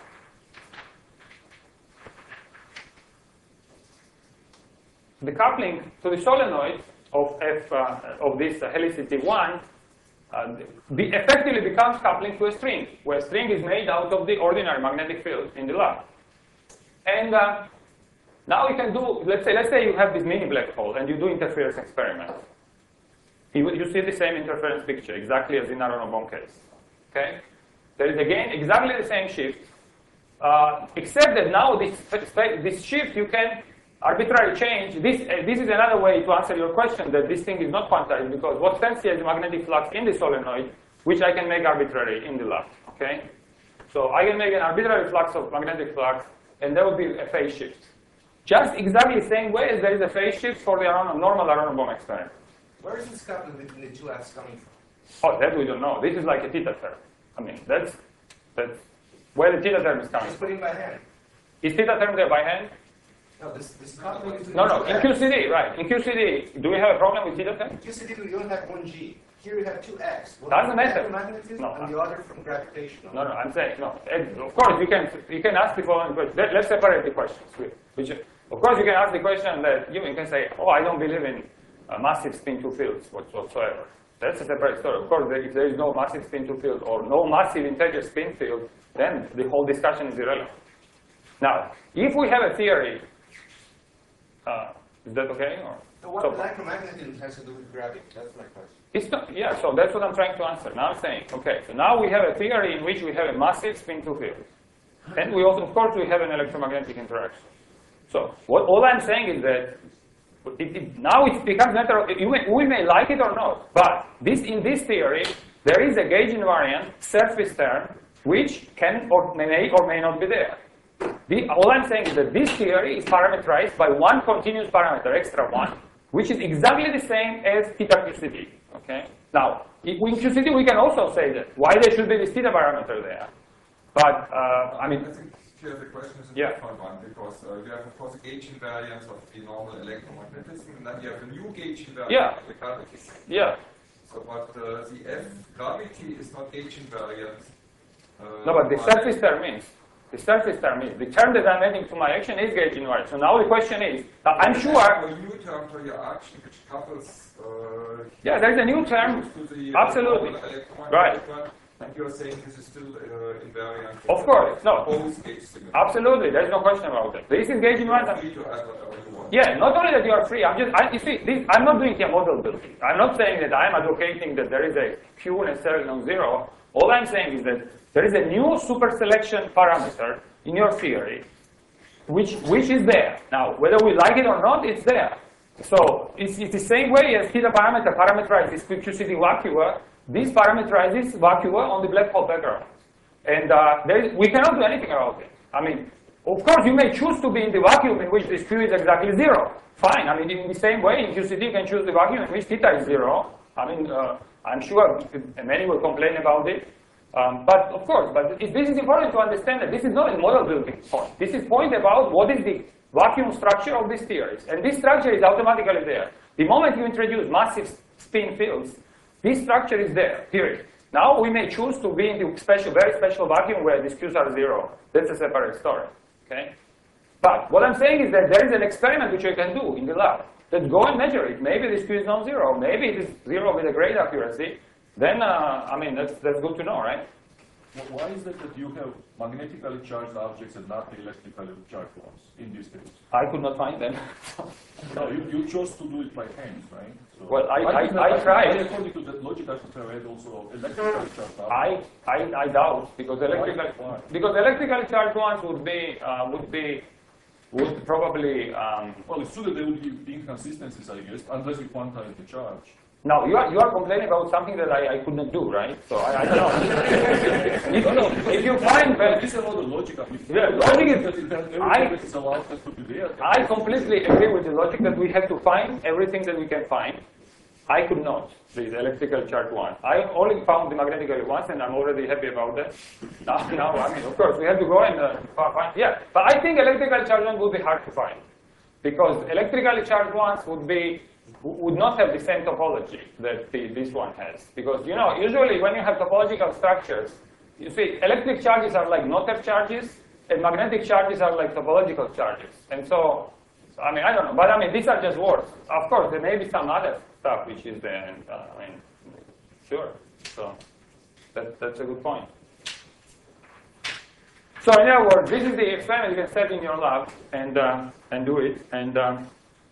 the coupling to the solenoid of F uh, of this uh, helicity one uh, be effectively becomes coupling to a string, where a string is made out of the ordinary magnetic field in the lab. And uh, now you can do, let's say, let's say you have this mini black hole and you do interference experiment. You, you see the same interference picture, exactly as in Aronow-Bohm case. Okay? There is again exactly the same shift, uh, except that now this, this shift you can arbitrarily change. This, uh, this is another way to answer your question that this thing is not quantized, because what stands here is the magnetic flux in the solenoid, which I can make arbitrary in the lab. Okay? So I can make an arbitrary flux of magnetic flux, and there will be a phase shift. Just exactly the same way as there is a phase shift for the Aronow, normal Aronow-Bohm experiment. Where is this coupling between the two F's coming from? Oh, that we don't know. This is like a theta term. I mean, that's, that's where the theta term is coming Just from. putting by hand. Is theta term there by hand? No, this, this coupling between No, the no, two in F's. Q C D, right. In Q C D, do we have a problem with theta term? Q C D, you don't have one G. Here you have two X. One Doesn't from matter. electromagnetism No. and the other from gravitational. No, no, I'm saying, no. Of course, you can, you can ask the following question. Let, let's separate the questions. Which, of course, you can ask the question that you can say, oh, I don't believe in uh, massive spin two fields whatsoever. That's a separate story. Of course, if there is no massive spin two field or no massive integer spin field, then the whole discussion is irrelevant. Now, if we have a theory, uh, is that okay? Or? So what So- electromagnetism has to do with gravity? That's my question. It's not, yeah, so that's what I'm trying to answer. Now I'm saying, okay, so now we have a theory in which we have a massive spin two field. And we also, of course, we have an electromagnetic interaction. So what, all I'm saying is that it, it, now it becomes a matter of, you may, we may like it or not, but this, in this theory, there is a gauge invariant surface term which can or may or may not be there. The, all I'm saying is that this theory is parameterized by one continuous parameter, extra one, which is exactly the same as theta Q C D. Okay? Now, in Q C D, we can also say that why there should be this theta parameter there. But, uh, I mean, I think here the question is a Yeah. different one, because uh, you have, of course, a gauge invariance of the normal electromagnetism, and then you have a new gauge invariance Yeah. of the gravity. yeah. So, but uh, the F gravity is not gauge invariant. Uh, No, but the by- surface term is. The surface term is. The term that I'm adding to my action is gauge invariant. So now the question is, uh, I'm sure, A new term for your action which couples uh, yeah, there's a new term. to the Absolutely. normal electromagnetic Right. one, and you're saying this is still uh, invariant. Of course, no. Both gauge signals. Absolutely, there's no question about it. This is gauge You're invariant. free to add whatever you want. Yeah, not only that you are free, I'm just, I, you see, this, I'm not doing here model building. I'm not saying that I'm advocating that there is a Q necessarily non-zero. All I'm saying is that there is a new super selection parameter in your theory, which, which is there. Now, whether we like it or not, it's there. So it's, it's the same way as theta parameter parameterizes Q C D vacua. This parameterizes vacua on the black hole background. And uh, there is, we cannot do anything about it. I mean, of course, you may choose to be in the vacuum in which this Q is exactly zero. Fine. I mean, in the same way, in Q C D, you can choose the vacuum in which theta is zero. I mean, uh, I'm sure many will complain about it. Um, but of course, but it, this is important to understand that this is not a model building point. This is point about what is the vacuum structure of these theories. And this structure is automatically there. The moment you introduce massive spin fields, this structure is there, period. Now we may choose to be in the special, very special vacuum where these Qs are zero. That's a separate story. Okay? But what I'm saying is that there is an experiment which you can do in the lab. Let's go and measure it. Maybe this Q is non-zero. Maybe it is zero with a great accuracy. Then, uh, I mean, that's, that's good to know, right? Wh- Why is it that you have magnetically charged objects and not electrically charged ones in this case? I could not find them. No, you, you chose to do it by hand, right? So Well, I- I- think I that- tried. According to that logic, I should have had also electrically charged objects. I, I, I doubt because electrical Why? because electrically charged ones would be uh, would be would probably um, Well, it's true that there would be inconsistencies, I guess, unless you quantize the charge. now you are you are complaining about something that I, I could not do, right? So I, I don't know. if, No, no, if you find Well, that this is about the logic. I mean, Yeah, logic is- that it has everything I- that is allowed us to be there. I completely agree with the logic that we have to find everything that we can find. I could not, these electrical charged ones. I only found the magnetically ones, and I'm already happy about that. Now, now I mean, of course, we have to go and uh, find. Yeah, but I think electrical charged ones would be hard to find because electrically charged ones would be would not have the same topology that the, this one has. Because you know, usually when you have topological structures, you see, electric charges are like Noether charges, and magnetic charges are like topological charges. And so, I mean, I don't know, but I mean, these are just words. Of course, there may be some other stuff which is there. And, uh, I mean, sure. So that, that's a good point. So in other words, this is the experiment you can set in your lab and uh, and do it. And um,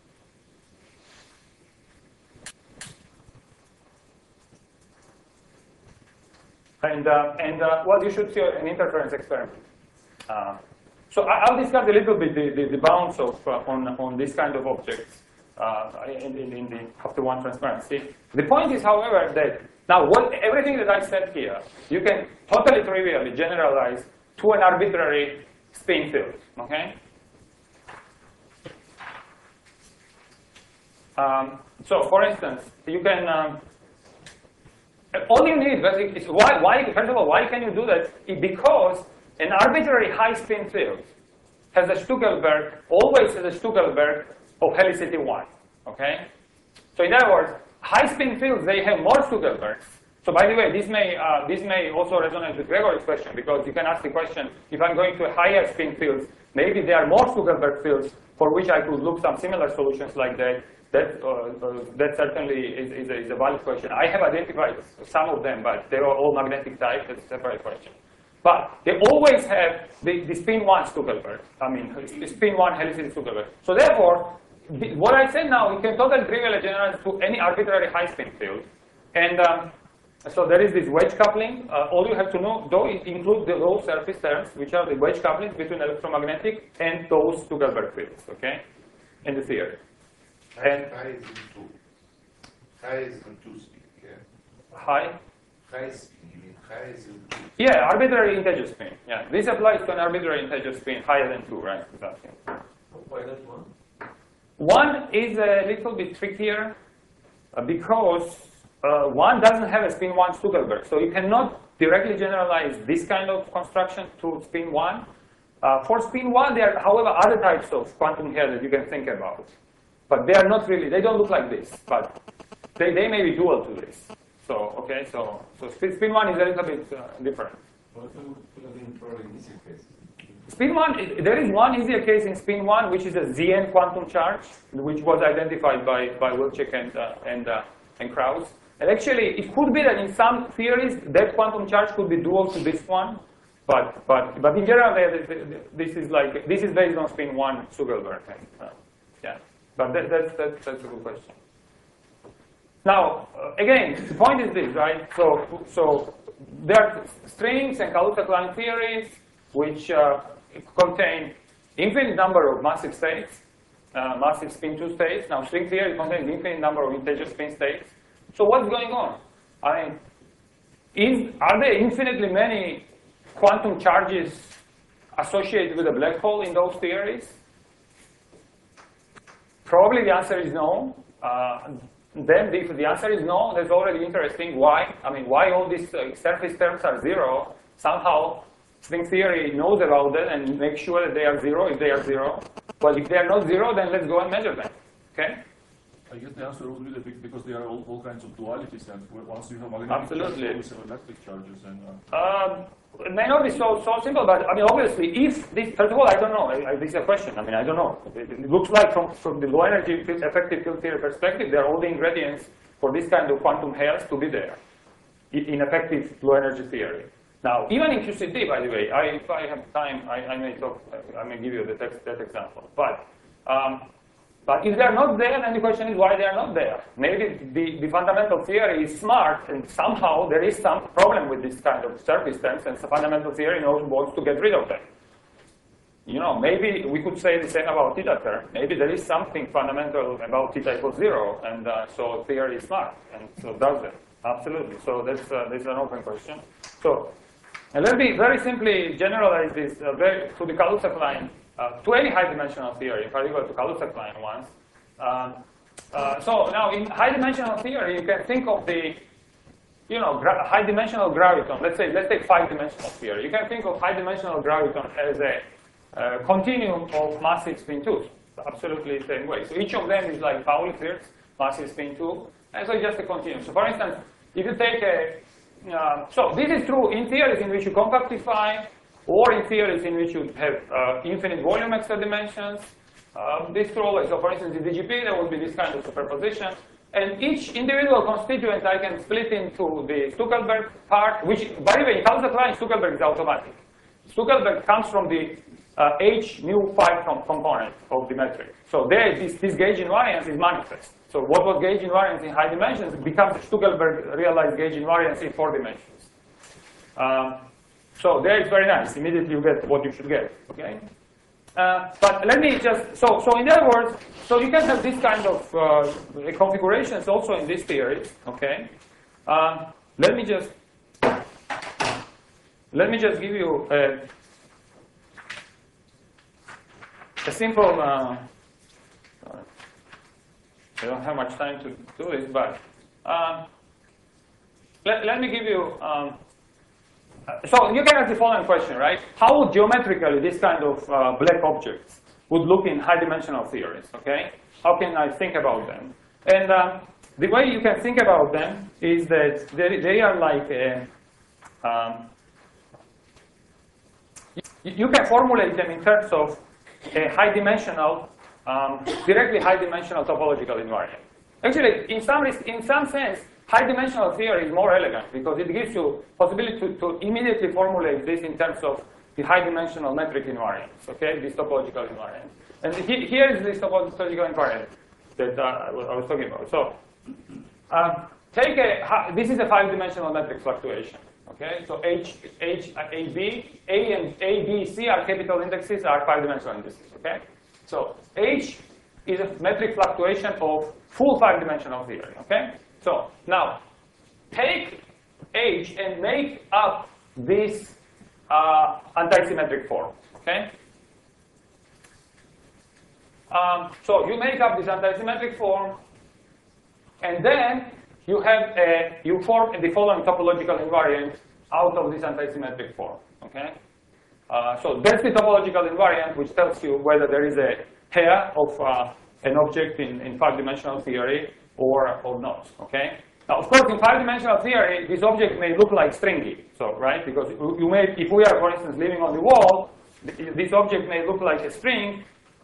and uh, and uh, well, you should see an interference experiment. Uh, so I, I'll discuss a little bit the, the, the bounds of uh, on on this kind of objects uh, in, in, in the after one transparency. The point is, however, that now what everything that I said here, you can totally trivially generalize to an arbitrary spin field. Okay. Um, so, for instance, you can. Um, all you need basically is why. Why? First of all, why can you do that? It, because an arbitrary high spin field has a Stuckelberg, always has a Stuckelberg of helicity one. Okay. So, in other words, high spin fields they have more Stuckelbergs. So, by the way, this may uh, this may also resonate with Gregory's question because you can ask the question: if I'm going to a higher spin fields, maybe there are more Stuckelberg fields for which I could look some similar solutions like that. That, uh, uh, that certainly is, is, a, is a valid question. I have identified some of them, but they are all magnetic type. That's a separate question. But they always have the, the spin one Stuckelberg. I mean, the spin one helicity Stuckelberg. So therefore, the, what I said now, we can totally trivially generalize to any arbitrary high spin field. And um, so there is this wedge coupling. Uh, all you have to know, though, it includes the, those surface terms, which are the wedge couplings between electromagnetic and those Stuckelberg fields, okay, in the theory. And High is in two. High is in two speed, yeah. high? High speed, you mean high is in two. Yeah, arbitrary integer spin. Yeah, this applies to an arbitrary integer spin higher than two, right? Exactly. Why that one? One is a little bit trickier uh, because uh, one doesn't have a spin one Stuckelberg. So you cannot directly generalize this kind of construction to spin one. Uh, for spin one, there are, however, other types of quantum hair that you can think about. But they are not really, they don't look like this, but they, they may be dual to this. So, okay, so, so spin one is a little bit uh, different. What would have been probably easier case? Spin one, there is one easier case in spin one, which is a Z N quantum charge, which was identified by, by Wilczek and, uh, and, uh, and Krauss. And actually, it could be that in some theories, that quantum charge could be dual to this one. But, but, but in general, this is like, this is based on spin one Stuckelberg. Uh, yeah. But that, that, that, that's a good question. Now, uh, again, the point is this, right? So, so there are strings and Kaluza-Klein theories which uh, contain infinite number of massive states, uh, massive spin two states. Now, string theory contains infinite number of integer spin states. So what's going on? I mean, is, are there infinitely many quantum charges associated with a black hole in those theories? Probably the answer is no. Uh, then if the answer is no, that's already interesting. Why? I mean, why all these uh, surface terms are zero? Somehow, string theory knows about that and makes sure that they are zero if they are zero. But if they are not zero, then let's go and measure them. Okay? I guess the answer would be that because they are all, all kinds of dualities, and once you have magnetic Absolutely. charges, you have electric charges, and uh, Um, it may not be so, so simple, but I mean, obviously, if this, first of all, I don't know. I, I, this is a question. I mean, I don't know. It, it looks like from, from the low energy field, effective field theory perspective, there are all the ingredients for this kind of quantum hairs to be there in, in effective low energy theory. Now, even in Q C D, by the way, I, if I have time, I, I may talk. I may give you the text, that example. But um, But if they're not there, then the question is why they're not there. Maybe the, the fundamental theory is smart, and somehow there is some problem with this kind of surface terms, and the fundamental theory knows wants to get rid of them. You know, maybe we could say the same about theta term. Maybe there is something fundamental about theta equals zero, and uh, so theory is smart, and so does it. Absolutely. So that's, uh, that's an open question. So, and let me very simply generalize this uh, very, to the Kaluza-Klein. Uh, to any high-dimensional theory, in particular to Kaluza-Klein ones. Um, uh, so now, in high-dimensional theory, you can think of the, you know, high-dimensional graviton. Let's say, let's take five-dimensional theory. You can think of high-dimensional graviton as a uh, continuum of massive spin twos, absolutely the same way. So each of them is like Pauli-Fierz, massive spin two, and so it's just a continuum. So for instance, if you take a, uh, so this is true in theories in which you compactify, or in theories in which you have uh, infinite volume extra dimensions. Uh, this true always. So for instance, in D G P, there would be this kind of superposition. And each individual constituent I can split into the Stuckelberg part, which, by the way, in Kaluza-Klein, Stuckelberg is automatic. Stuckelberg comes from the uh, H mu five com component of the metric. So there, this, this gauge invariance is manifest. So what was gauge invariance in high dimensions becomes Stuckelberg realized gauge invariance in four dimensions. Um, So there it's very nice. Immediately you get what you should get. Okay. Uh, but let me just so so in other words, so you can have this kind of uh, configurations also in this theory. Okay. Uh, let me just let me just give you a, a simple. Uh, I don't have much time to do this, but uh, let let me give you. Um, So you can ask the following question, right? How would geometrically this kind of uh, black objects would look in high-dimensional theories, okay? How can I think about them? And uh, the way you can think about them is that they, they are like a, um, you, you can formulate them in terms of a high-dimensional um, directly high-dimensional topological invariant. Actually, in some, in some sense, high-dimensional theory is more elegant because it gives you possibility to, to immediately formulate this in terms of the high-dimensional metric invariants, okay, this topological invariant. And he, here is this topological invariant that uh, I was talking about. So uh, take a, this is a five-dimensional metric fluctuation, okay? So H, H, A, B, A and A, B, C are capital indexes, are five-dimensional indices, okay? So H is a metric fluctuation of full five-dimensional theory, okay? So now, take H and make up this uh, antisymmetric form, okay? Um, so you make up this antisymmetric form, and then you have a, you form the following topological invariant out of this antisymmetric form, okay? Uh, so that's the topological invariant which tells you whether there is a pair of uh, an object in, in five-dimensional theory or, or not, okay? Now, of course, in five-dimensional theory, this object may look like stringy, so, right? Because you may, if we are, for instance, living on the wall, this object may look like a string.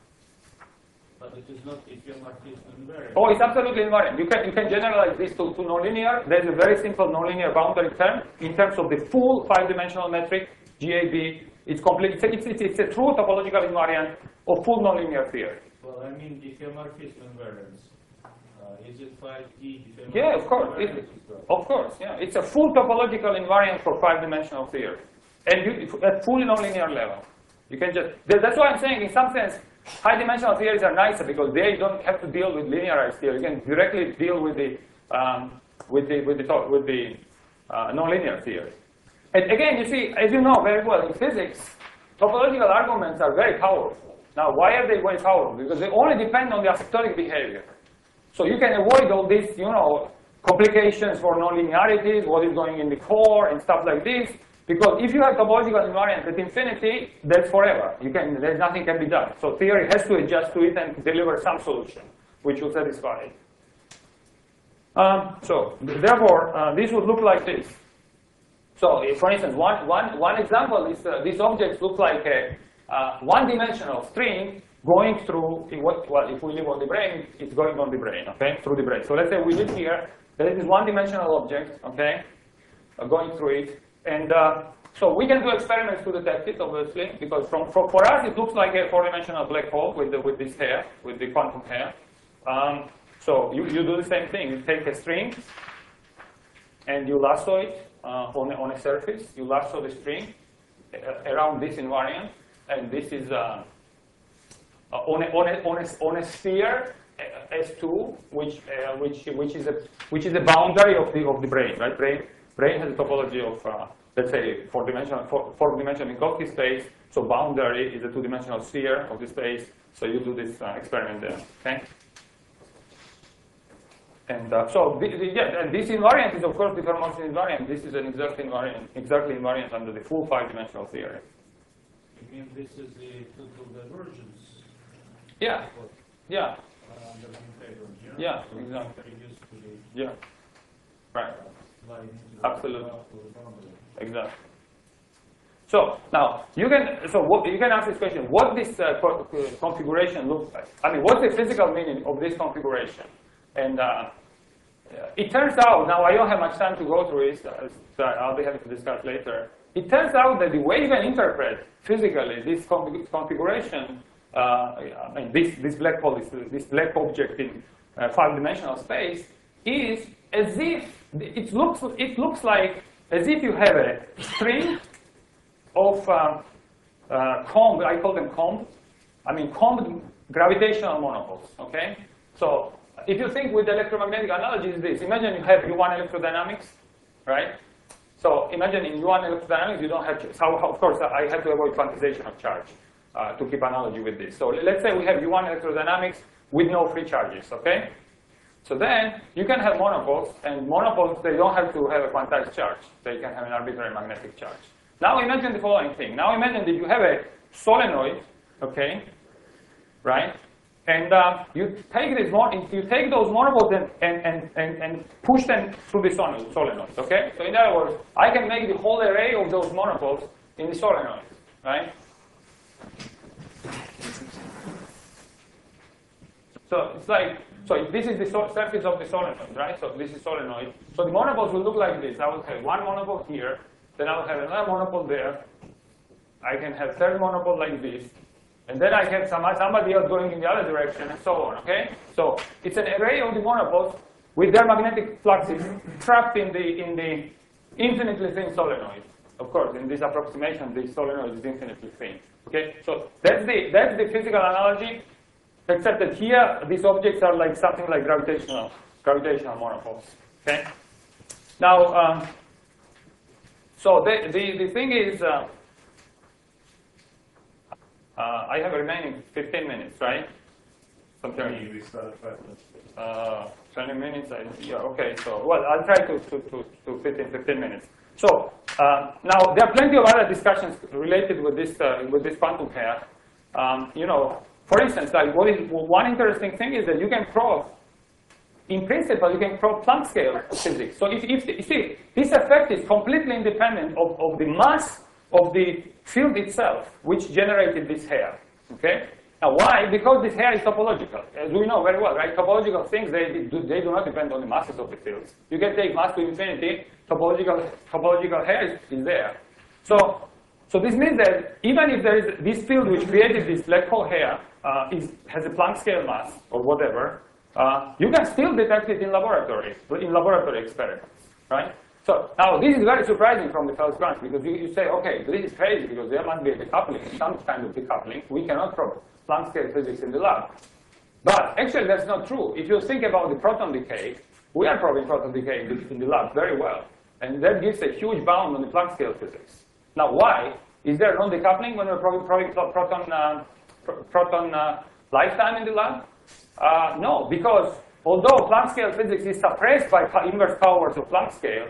But it is not idiomorphism invariant. Oh, it's absolutely invariant. You can, you can generalize this to, to nonlinear. There's a very simple nonlinear boundary term in terms of the full five-dimensional metric, G A B. It's complete. It's a, it's, it's, it's a true topological invariant of full nonlinear theory. Well, I mean diffeomorphism invariance. Uh, is it five D diffeomorphism? Yeah, of course. It, of course, yeah. It's a full topological invariant for five-dimensional theory, and you, at fully nonlinear level. You can just. That's why I'm saying, in some sense, high-dimensional theories are nicer because they don't have to deal with linearized theory. You can directly deal with the um, with the with the with the uh, nonlinear theory. And again, you see, as you know very well, in physics, topological arguments are very powerful. Now, why are they very powerful? Because they only depend on the asymptotic behavior. So you can avoid all these, you know, complications for nonlinearities, what is going in the core, and stuff like this. Because if you have topological invariant at infinity, that's forever. You can, there's nothing can be done. So theory has to adjust to it and deliver some solution, which will satisfy it. Um, so therefore, uh, this would look like this. So, if, for instance, one, one, one example is uh, these objects look like a uh, one-dimensional string going through, in what, well, if we live on the brain, it's going on the brain, okay, through the brain. So let's say we live here, there is this one-dimensional object, okay, uh, going through it. And uh, so we can do experiments to detect it, obviously, because from, for, for us, it looks like a four-dimensional black hole with, the, with this hair, with the quantum hair. Um, so you, you do the same thing. You take a string, and you lasso it. Uh, on, a, on a surface, you lasso the string uh, around this invariant, and this is uh, uh, on, a, on, a, on, a, on a sphere uh, S two, which uh, which which is a which is the boundary of the of the brain, right? Brain brain has a topology of uh, let's say four dimensional four, four dimensional Minkowski space. So boundary is a two dimensional sphere of the space. So you do this uh, experiment there, okay? And uh, so, the, the, yeah, and this invariant is, of course, the Fermat invariant. This is an exact invariant, exactly invariant under the full five-dimensional theory. You mean this is the total divergence? Yeah. Yeah. Uh, under the yeah, so exactly. Reduced to the yeah. Right. line into the Absolutely. boundary. Exactly. So now you can so what, you can ask this question: what this uh, co configuration looks like? I mean, what's the physical meaning of this configuration? And uh, it turns out, now I don't have much time to go through it, so I'll be happy to discuss later. It turns out that the way you can interpret physically this configuration, uh, I mean, this, this black hole, this, this black object in uh, five-dimensional space, is as if, it looks, it looks like as if you have a string of uh, uh, combed, I call them combed, I mean combed gravitational monopoles, okay? So, if you think with electromagnetic analogy is this, imagine you have U one electrodynamics, right? So imagine in U one electrodynamics you don't have, so of course I have to avoid quantization of charge uh, to keep analogy with this. So let's say we have U one electrodynamics with no free charges, okay? So then you can have monopoles, and monopoles, they don't have to have a quantized charge. They can have an arbitrary magnetic charge. Now imagine the following thing. Now imagine that you have a solenoid, okay, right? And uh, you take this mon you take those monopoles and, and, and, and push them through the solenoid, okay? So in other words, I can make the whole array of those monopoles in the solenoid, right? So it's like, so this is the so surface of the solenoid, right? So this is solenoid. So the monopoles will look like this. I will have one monopole here, then I will have another monopole there. I can have third monopole like this, and then I have some, somebody else going in the other direction, and so on, okay? So it's an array of the monopoles with their magnetic fluxes trapped in the, in the infinitely thin solenoid. Of course, in this approximation, the solenoid is infinitely thin, okay? So that's the, that's the physical analogy, except that here, these objects are like something like gravitational, gravitational monopoles, okay? Now, um, so the, the, the thing is, uh, Uh, I have remaining fifteen minutes, right? Something. We start at five minutes. Uh, twenty minutes. I, yeah. Okay. So, well, I'll try to to to, to fit in fifteen minutes. So uh, now there are plenty of other discussions related with this uh, with this quantum pair. Um, you know, for instance, like what is one interesting thing is that you can probe. In principle, you can probe Planck scale physics. So if, if you see, this effect is completely independent of, of the mass of the field itself, which generated this hair, okay? Now why? Because this hair is topological, as we know very well, right? Topological things, they do, they do not depend on the masses of the fields. You can take mass to infinity, topological, topological hair is, is there. So, so this means that even if there is this field which created this black hole hair, uh, is, has a Planck scale mass, or whatever, uh, you can still detect it in laboratory, in laboratory experiments, right? So now this is very surprising from the first branch, because you, you say, okay, this is crazy because there must be a decoupling, some kind of decoupling. We cannot probe Planck scale physics in the lab. But actually that's not true. If you think about the proton decay, we are probing proton decay in the, in the lab very well. And that gives a huge bound on the Planck scale physics. Now why? Is there no decoupling when we're probing, probing proton, uh, pro proton uh, lifetime in the lab? Uh, no, because although Planck scale physics is suppressed by inverse powers of Planck scale,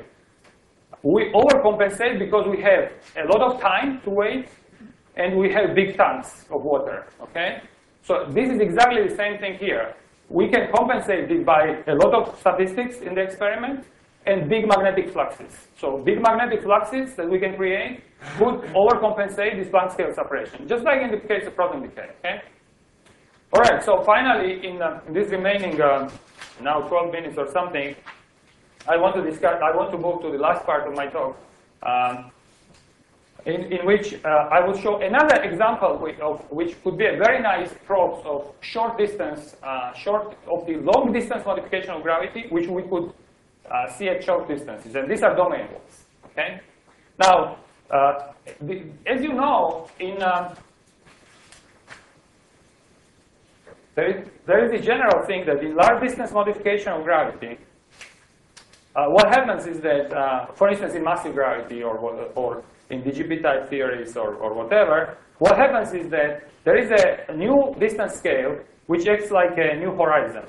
we overcompensate because we have a lot of time to wait, and we have big tanks of water, okay? So this is exactly the same thing here. We can compensate it by a lot of statistics in the experiment and big magnetic fluxes. So big magnetic fluxes that we can create could overcompensate this Planck scale suppression, just like in the case of proton decay, okay? All right, so finally, in, uh, in this remaining uh, now twelve minutes or something, I want to discuss, I want to move to the last part of my talk, um, in, in which uh, I will show another example which, of which could be a very nice probe of short distance, uh, short of the long distance modification of gravity, which we could uh, see at short distances. And these are domain walls, okay? Now, uh, the, as you know, in, uh, there, is, there is a general thing that in large distance modification of gravity, Uh, what happens is that, uh, for instance, in massive gravity or, or in D G B type theories or, or whatever, what happens is that there is a, a new distance scale which acts like a new horizon,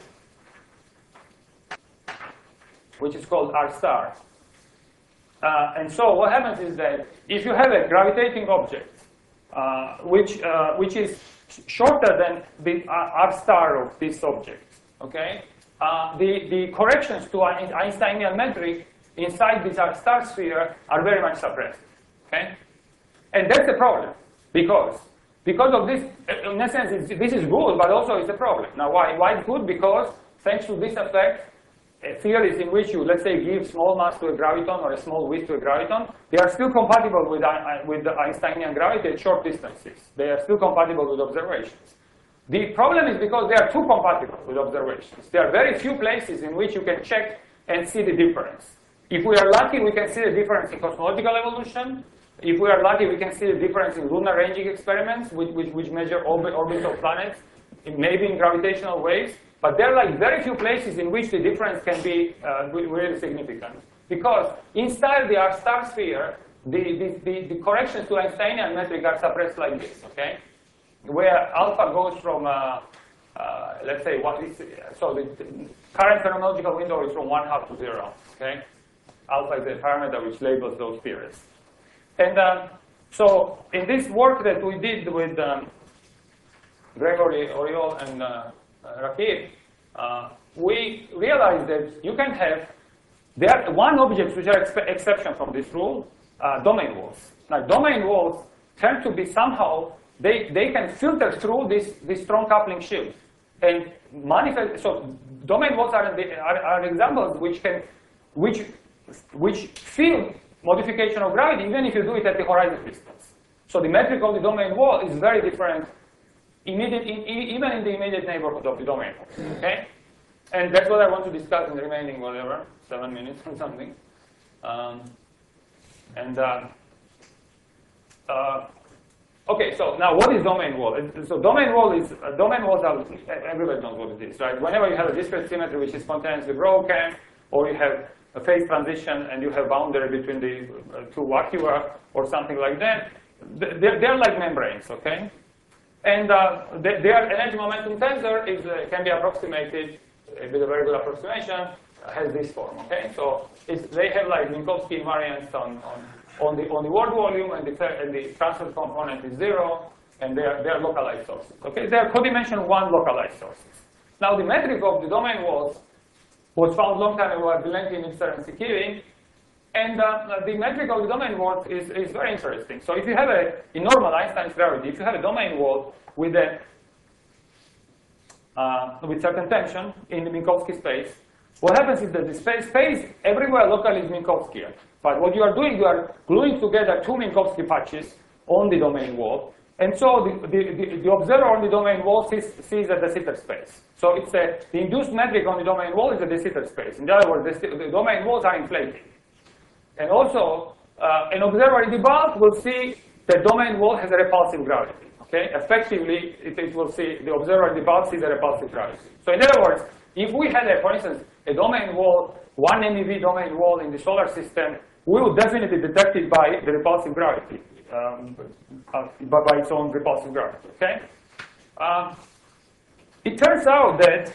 which is called R star. Uh, and so what happens is that if you have a gravitating object uh, which, uh, which is shorter than the R star of this object, okay? Uh, the, the corrections to an Einsteinian metric inside this R star sphere are very much suppressed, okay? And that's the problem, because, because of this, in a sense, it's, this is good, but also it's a problem. Now, why, why it's good? Because thanks to this effect, uh, theories in which you, let's say, give small mass to a graviton or a small width to a graviton, they are still compatible with, uh, with the Einsteinian gravity at short distances. They are still compatible with observations. The problem is because they are too compatible with observations. There are very few places in which you can check and see the difference. If we are lucky, we can see the difference in cosmological evolution. If we are lucky, we can see the difference in lunar ranging experiments, which, which, which measure orbit, orbits of planets, maybe in gravitational waves. But there are like very few places in which the difference can be uh, really significant. Because inside the R star sphere, the, the, the, the corrections to Einsteinian metric are suppressed like this, okay? Where alpha goes from, uh, uh, let's say, what is, so the, the current phenomenological window is from one half to zero, okay? Alpha is a parameter which labels those theories. And um, so in this work that we did with um, Gregory Auriol and uh, Rakib, uh, we realized that you can have, there are one objects which are ex exception from this rule, uh, domain walls. Now domain walls tend to be somehow, They, they can filter through this, this strong coupling shield. and manifest. So domain walls are, the, are, are examples which can, which, which feel modification of gravity, even if you do it at the horizon distance. So the metric of the domain wall is very different, immediate, in, even in the immediate neighborhood of the domain wall. Okay, and that's what I want to discuss in the remaining whatever seven minutes or something. Um, and uh, uh, okay, so now what is domain wall? So domain wall is uh, domain walls are everybody knows what it is, right? Whenever you have a discrete symmetry which is spontaneously broken, or you have a phase transition and you have boundary between the uh, two vacua or something like that, they're, they're like membranes, okay? And uh, they, their energy momentum tensor is uh, can be approximated with a very good approximation. Uh, has this form, okay? So it's, they have like Minkowski invariance on on on the on the word volume, and the and the transfer component is zero, and they are they are localized sources, okay? They are codimension one localized sources. Now the metric of the domain walls was found long time ago by Vilenkin, Nipser, and Sikivi. And uh, the metric of the domain wall is, is very interesting. So if you have a, in normal Einstein's gravity, if you have a domain wall with a uh, with certain tension in the Minkowski space, what happens is that the space, space everywhere locally is Minkowskian. But what you are doing, you are gluing together two Minkowski patches on the domain wall. And so the, the, the, the observer on the domain wall sees, sees a de Sitter space. So it's a, the induced metric on the domain wall is a de Sitter space. In other words, the, the domain walls are inflating. And also, uh, an observer in the bulk will see the domain wall has a repulsive gravity. Okay, effectively, it, it will see the observer in the bulk sees a repulsive gravity. So in other words, if we had, a, for instance, a domain wall, one M E V domain wall in the solar system, we would definitely detect it by the repulsive gravity, um, uh, by, by its own repulsive gravity. Okay. Um, it turns out that.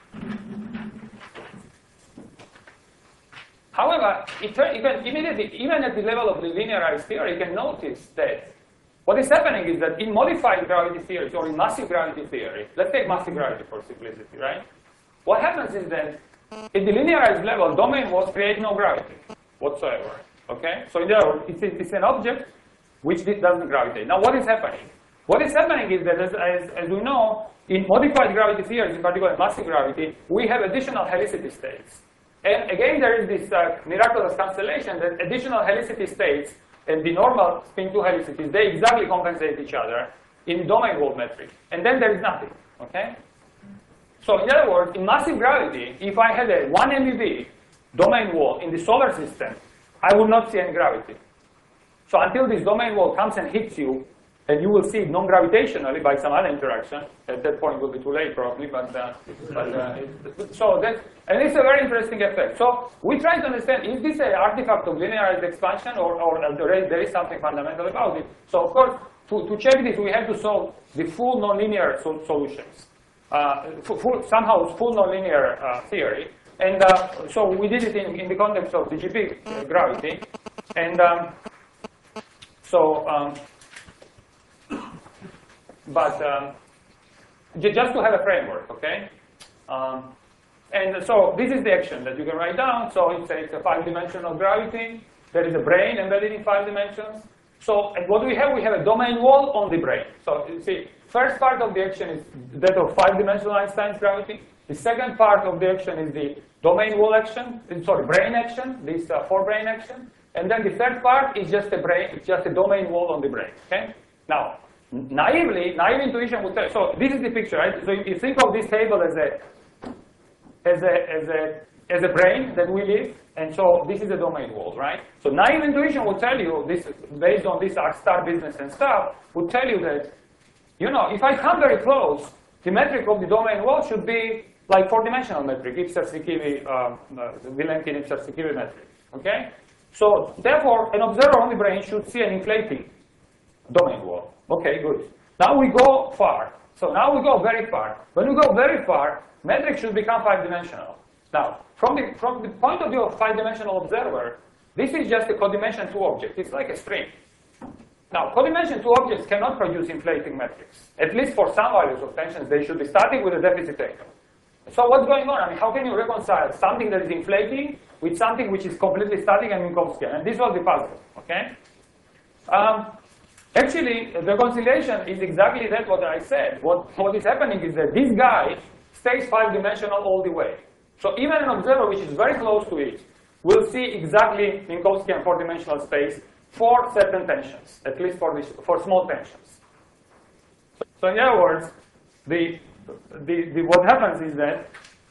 However, it turn, you can immediately, even at the level of the linearized theory, you can notice that what is happening is that in modified gravity theories or in massive gravity theory, let's take massive gravity for simplicity, right? What happens is that in the linearized level, domain walls create no gravity whatsoever. Okay? So in other words, it's, it's an object which doesn't gravitate. Now, what is happening? What is happening is that, as, as, as we know, in modified gravity theories, in particular massive gravity, we have additional helicity states. And again, there is this uh, miraculous constellation that additional helicity states and the normal spin two helicities, they exactly compensate each other in domain wall metric. And then there is nothing, okay? So in other words, in massive gravity, if I had a one M E V domain wall in the solar system, I would not see any gravity. So until this domain wall comes and hits you, and you will see it non-gravitationally by some other interaction. At that point, it will be too late, probably. But, uh, but uh, it, so that, and it's a very interesting effect. So we try to understand: is this an artifact of linearized expansion, or, or there, is, there is something fundamental about it? So of course, to, to check this, we have to solve the full nonlinear so solutions. Uh, full, somehow, full nonlinear uh, theory. And uh, so we did it in, in the context of D G B uh, gravity. And um, so. Um, But um, just to have a framework, okay? Um, and so this is the action that you can write down. So it's a, it's a five-dimensional gravity. There is a brain embedded in five dimensions. So and what do we have? We have a domain wall on the brain. So you see, first part of the action is that of five-dimensional Einstein's gravity. The second part of the action is the domain wall action, sorry, brain action, this uh, four-brain action. And then the third part is just a brain, it's just a domain wall on the brain, okay? Now, naively, naive intuition would tell, so this is the picture, right? So you think of this table as a, as a, as a, as a brain that we live, and so this is the domain wall, right? So naive intuition will tell you, this based on this arc star business and stuff, would tell you that, you know, if I come very close, the metric of the domain wall should be like four-dimensional metric, Nipser-Sikivi, uh, Vilenkin Nipser-Sikivi metric, okay? So therefore, an observer on the brain should see an inflating domain wall. Okay, good. Now we go far. So now we go very far. When we go very far, metric should become five-dimensional. Now, from the, from the point of view of five-dimensional observer, this is just a codimension two object. It's like a string. Now, codimension two objects cannot produce inflating metrics. At least for some values of tensions, they should be starting with a deficit angle. So what's going on? I mean, how can you reconcile something that is inflating with something which is completely static and Minkowskian? And this was the puzzle, okay? Um, actually, the reconciliation is exactly that what I said. What, what is happening is that this guy stays five-dimensional all the way. So even an observer which is very close to it will see exactly Minkowskian four-dimensional space for certain tensions, at least for, this, for small tensions. So in other words, the, the, the, what happens is that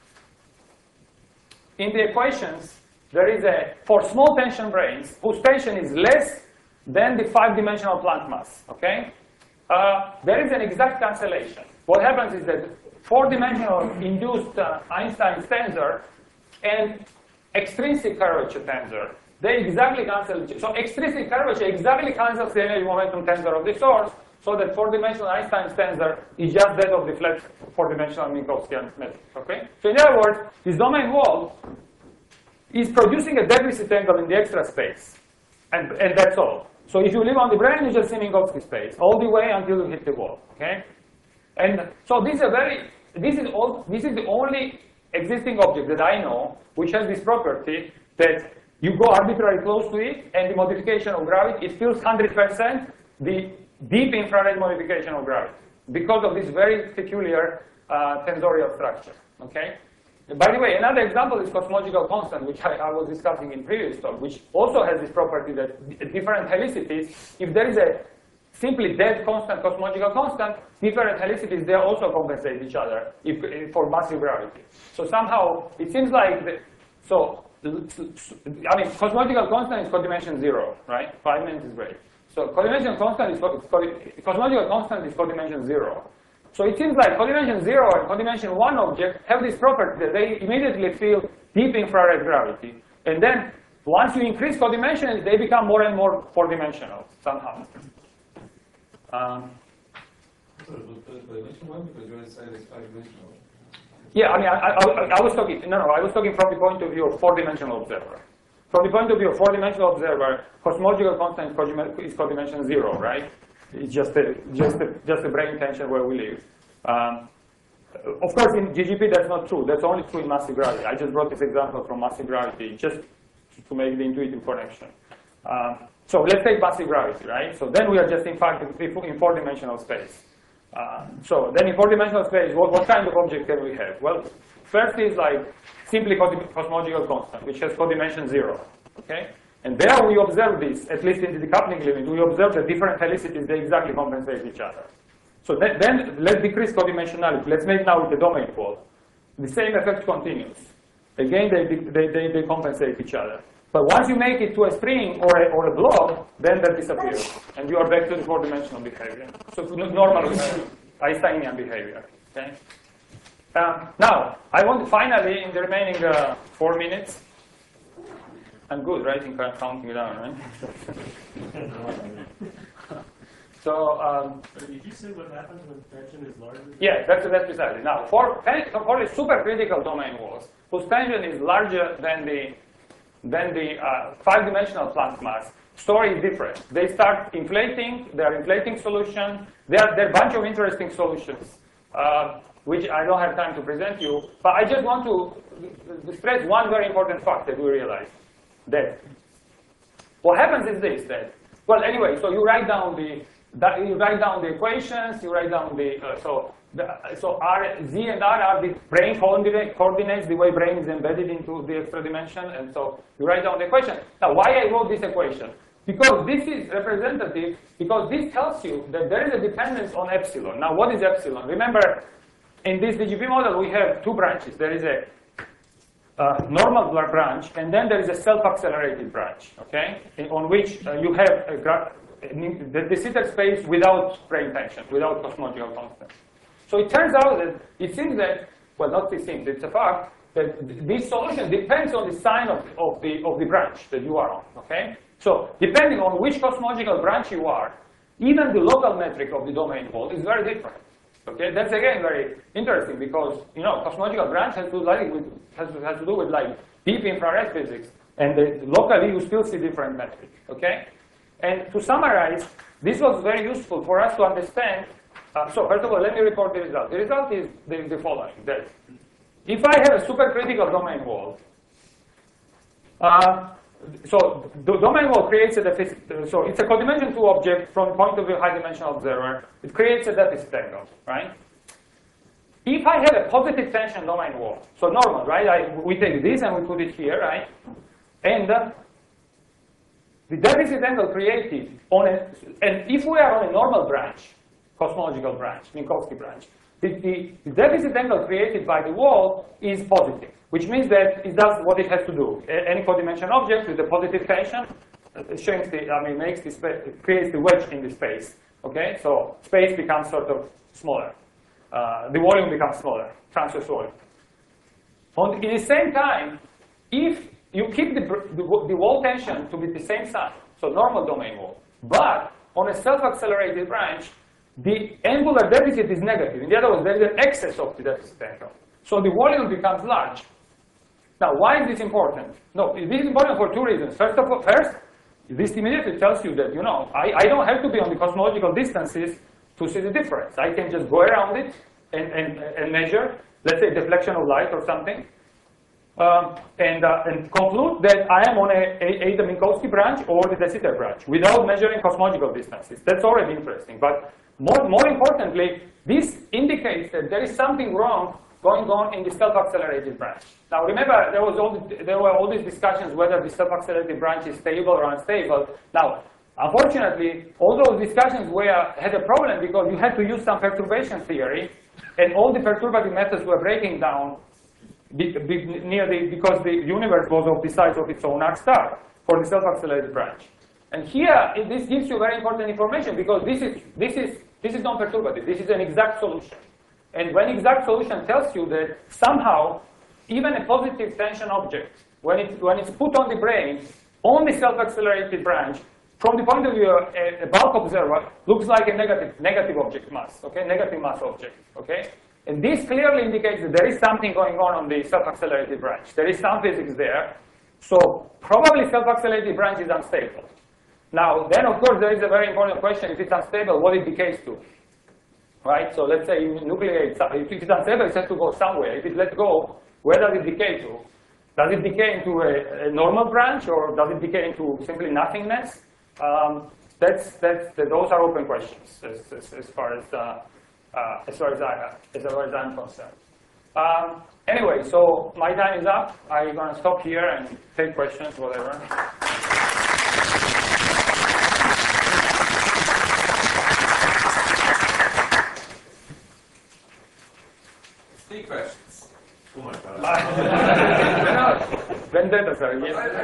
in the equations, there is a, for small tension branes, whose tension is less than the five-dimensional Planck mass, okay? Uh, there is an exact cancellation. What happens is that four-dimensional induced uh, Einstein's tensor and extrinsic curvature tensor, they exactly cancel each other. So extrinsic curvature exactly cancels the energy momentum tensor of the source, so that four-dimensional Einstein's tensor is just that of the flat four-dimensional Minkowskian metric, okay? So in other words, this domain wall is producing a deficit angle in the extra space, and, and that's all. So if you live on the brane, you just see Minkowski space all the way until you hit the wall, okay? And so this is a very, this is all, this is the only existing object that I know which has this property that you go arbitrarily close to it, and the modification of gravity, it feels one hundred percent the deep infrared modification of gravity because of this very peculiar uh, tensorial structure, okay? By the way, another example is cosmological constant, which I, I was discussing in previous talk, which also has this property that different helicities, if there is a simply dead constant cosmological constant, different helicities, they also compensate each other if, if for massive gravity. So somehow, it seems like, the, so, I mean, cosmological constant is codimension zero, right? Five minutes is great. So codimension constant is, cosmological constant is codimension zero. So it seems like codimension zero and codimension one object have this property that they immediately feel deep infrared gravity. And then once you increase codimensions, they become more and more four-dimensional somehow. Um, yeah, I mean, I, I, I was talking, no, no, I was talking from the point of view of four-dimensional observer. From the point of view of four-dimensional observer, cosmological constant is codimension zero, right? It's just a, just a, just a brane tension where we live. Um, of course, in G G P, that's not true. That's only true in massive gravity. I just brought this example from massive gravity just to make the intuitive connection. Um, so let's take massive gravity, right? So then we are just in fact in four-dimensional space. Uh, so then in four-dimensional space, what, what kind of object can we have? Well, first is like simply cosmological constant, which has codimension zero, okay? And there we observe this, at least in the decoupling limit, we observe that different helicities, they exactly compensate each other. So then, then let's decrease codimensionality. Let's make now the domain wall. The same effect continues. Again, they, they, they, they compensate each other. But once you make it to a string or a, or a blob, then that disappears. And you are back to the four-dimensional behavior. So normal uh, Einsteinian behavior. Okay? Um, now, I want to finally, in the remaining uh, four minutes, I'm good, right? In counting down, right? So, um, did you say what happens when tension is larger? Yeah, that's that's precisely. Now, for for the supercritical domain walls, whose tension is larger than the than the uh, five-dimensional Planck mass, story is different. They start inflating. They are inflating solution. There are there are a bunch of interesting solutions, uh, which I don't have time to present you. But I just want to stress one very important fact that we realize. That what happens is this, that, well, anyway, so you write down the, that you write down the equations, you write down the, uh, so, the, so R, Z and R are the brane coordinates, the way brane is embedded into the extra dimension, and so you write down the equation. Now, why I wrote this equation? Because this is representative, because this tells you that there is a dependence on epsilon. Now, what is epsilon? Remember, in this D G P model, we have two branches. There is a Uh, normal branch, and then there is a self-accelerated branch, okay, in, on which uh, you have a gra the de Sitter space without brane tension, without cosmological constant. So it turns out that it seems that, well, not it seems, it's a fact, that this solution depends on the sign of, of, the, of the branch that you are on, okay? So depending on which cosmological branch you are, even the local metric of the domain wall is very different. Okay, that's again very interesting because you know cosmological branch has to like with, has to, has to do with like deep infrared physics, and the, locally you still see different metric. Okay, and to summarize, this was very useful for us to understand. Uh, so first of all, let me report the result. The result is the, the following: that if I have a supercritical domain wall, uh, so the domain wall creates a deficit. So it's a codimension two object from the point of view of high dimensional observer. It creates a deficit angle, right? If I have a positive tension domain wall, so normal, right? I, we take this and we put it here, right? And uh, the deficit angle created on a, and if we are on a normal branch, cosmological branch, Minkowski branch, the, the, the deficit angle created by the wall is positive, which means that it does what it has to do. A, any codimension object with a positive tension uh, shrinks the, I mean, makes the space, creates the wedge in the space. Okay, so space becomes sort of smaller. Uh, the volume becomes smaller, transverse volume. On, in the same time, if you keep the, the, the wall tension to be the same size, so normal domain wall, but on a self-accelerated branch, the angular deficit is negative. In the other words, there is an excess of the deficit angle. So the volume becomes large. Now, why is this important? No, this is important for two reasons. First of all, first, this immediately tells you that, you know, I, I don't have to be on the cosmological distances to see the difference. I can just go around it and, and, and measure, let's say, deflection of light or something, um, and, uh, and conclude that I am on a, a, a the Minkowski branch or the de Sitter branch without measuring cosmological distances. That's already interesting. But more, more importantly, this indicates that there is something wrong going on in the self-accelerated branch. Now remember, there, was all the, there were all these discussions whether the self-accelerated branch is stable or unstable. Now, unfortunately, all those discussions were, had a problem because you had to use some perturbation theory, and all the perturbative methods were breaking down be, be, near the, because the universe was of the size of its own arc star for the self-accelerated branch. And here, it, this gives you very important information because this is, this is, this is non-perturbative. This is an exact solution. And when exact solution tells you that somehow, even a positive tension object, when, it, when it's put on the brane, on the self-accelerated branch, from the point of view of a, a bulk observer, looks like a negative, negative object mass, okay, negative mass object, okay? And this clearly indicates that there is something going on on the self-accelerated branch. There is some physics there. So probably self-accelerated branch is unstable. Now, then of course there is a very important question, if it's unstable, what it decays to? Right? So let's say you nucleate, if it's unstable, it has to go somewhere. If it lets go, where does it decay to? Does it decay into a, a normal branch, or does it decay into simply nothingness? Um, that's, that's, that, those are open questions as, as, as far as, uh, uh, as far as, I, as far as I'm concerned. Um, anyway, so my time is up. I'm going to stop here and take questions, whatever. Three questions. Oh my God. Vendetta, sorry. I, Yes. I, I,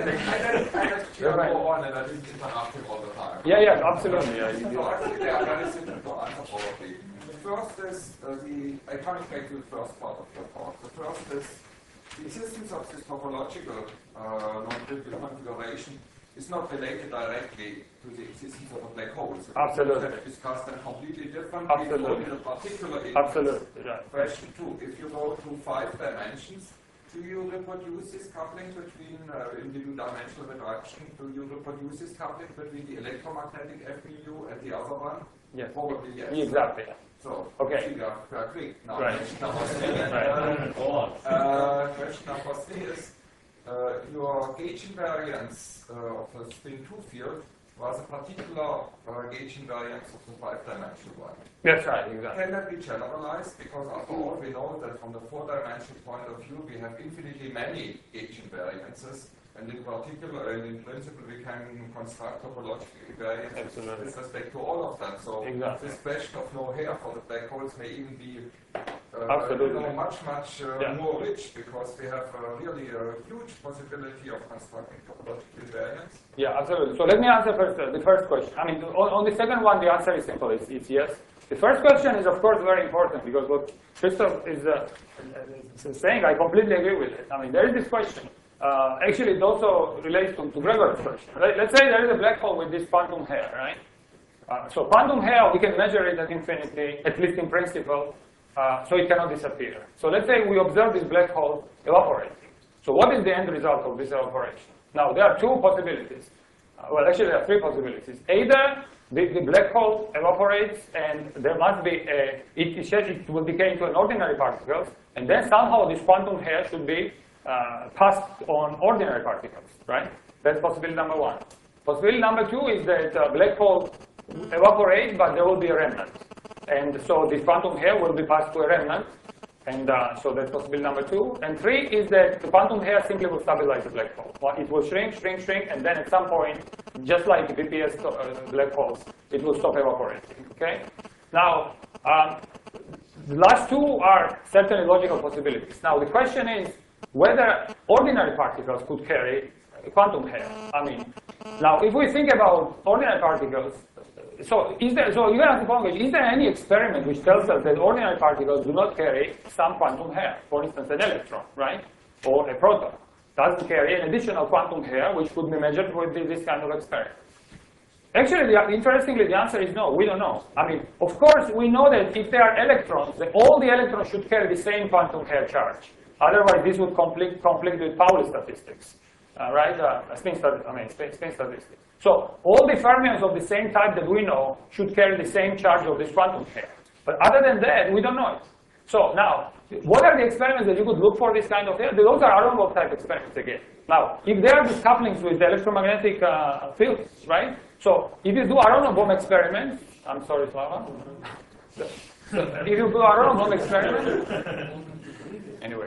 I had to go on and I didn't interrupt him all the time. Yeah, yeah, absolutely. Yeah, you, So I think they are very simple to answer probably. The first is uh, the, I coming back to the first part of your talk. The first is the existence of this topological uh, non-trivial configuration is not related directly to the existence of a black hole. So Absolutely. we have discussed them completely different. Absolutely. In a particular Absolutely, yeah. question two, if you go to five dimensions, do you reproduce this coupling between, uh, in the two-dimensional reduction, do you reproduce this coupling between the electromagnetic F mu and the other one? Yes. Probably yes. Exactly. So, Okay. figure per quick. Now, Right. question number three. Right. Go on. Uh, question number three is, uh, your gauge invariance uh, of the spin two field was a particular uh, gauge invariance of the five-dimensional one. That's right, exactly. Can that be generalized? Because after all, we know that from the four-dimensional point of view, we have infinitely many gauge invariances, and in particular, and in principle, we can construct topological invariances Absolutely. with respect to all of them. So Exactly. this question of no hair for the black holes may even be uh, Absolutely. you know, much, much uh, Yeah. more rich, because we have uh, really a huge possibility of constructing topological invariants. Yeah, absolutely. So let me answer first uh, the first question. I mean, on, on the second one, the answer is simple. It's, it's yes. The first question is, of course, very important, because what Christoph is uh, saying, I completely agree with it. I mean, there is this question. Uh, actually, it also relates to, to Gregor's question. Right? Let's say there is a black hole with this quantum hair, right? Uh, so quantum hair, we can measure it at infinity, at least in principle, uh, so it cannot disappear. So let's say we observe this black hole evaporating. So what is the end result of this evaporation? Now, there are two possibilities. Uh, well, actually, there are three possibilities. Either the, the black hole evaporates, and there must be a, it, it will decay into an ordinary particle, and then somehow this quantum hair should be uh, passed on ordinary particles, right? That's possibility number one. Possibility number two is that uh, black hole evaporate, but there will be a remnant. And so this quantum hair will be passed to a remnant. And uh, so that's possibility number two. And three is that the quantum hair simply will stabilize the black hole. Well, it will shrink, shrink, shrink, and then at some point, just like V P S uh, black holes, it will stop evaporating, okay? Now, um, the last two are certainly logical possibilities. Now, the question is whether ordinary particles could carry quantum hair. I mean, now, if we think about ordinary particles, so is there, so you can ask the following question, is there any experiment which tells us that ordinary particles do not carry some quantum hair? For instance, an electron, right? Or a proton doesn't carry an additional quantum hair which could be measured with this kind of experiment. Actually, the, interestingly, the answer is no, we don't know. I mean, of course, we know that if there are electrons, that all the electrons should carry the same quantum hair charge. Otherwise, this would conflict, conflict with Pauli statistics, uh, right? Uh, spin, stat I mean, spin, spin statistics. So all the fermions of the same type that we know should carry the same charge of this quantum hair. But other than that, we don't know it. So now, what are the experiments that you could look for this kind of hair? Those are Aronov type experiments again. Now, if there are these couplings with the electromagnetic uh, fields, right? So if you do Aronov bomb experiments, I'm sorry, Slava. So, so if you do Aronov bomb experiments, anyway.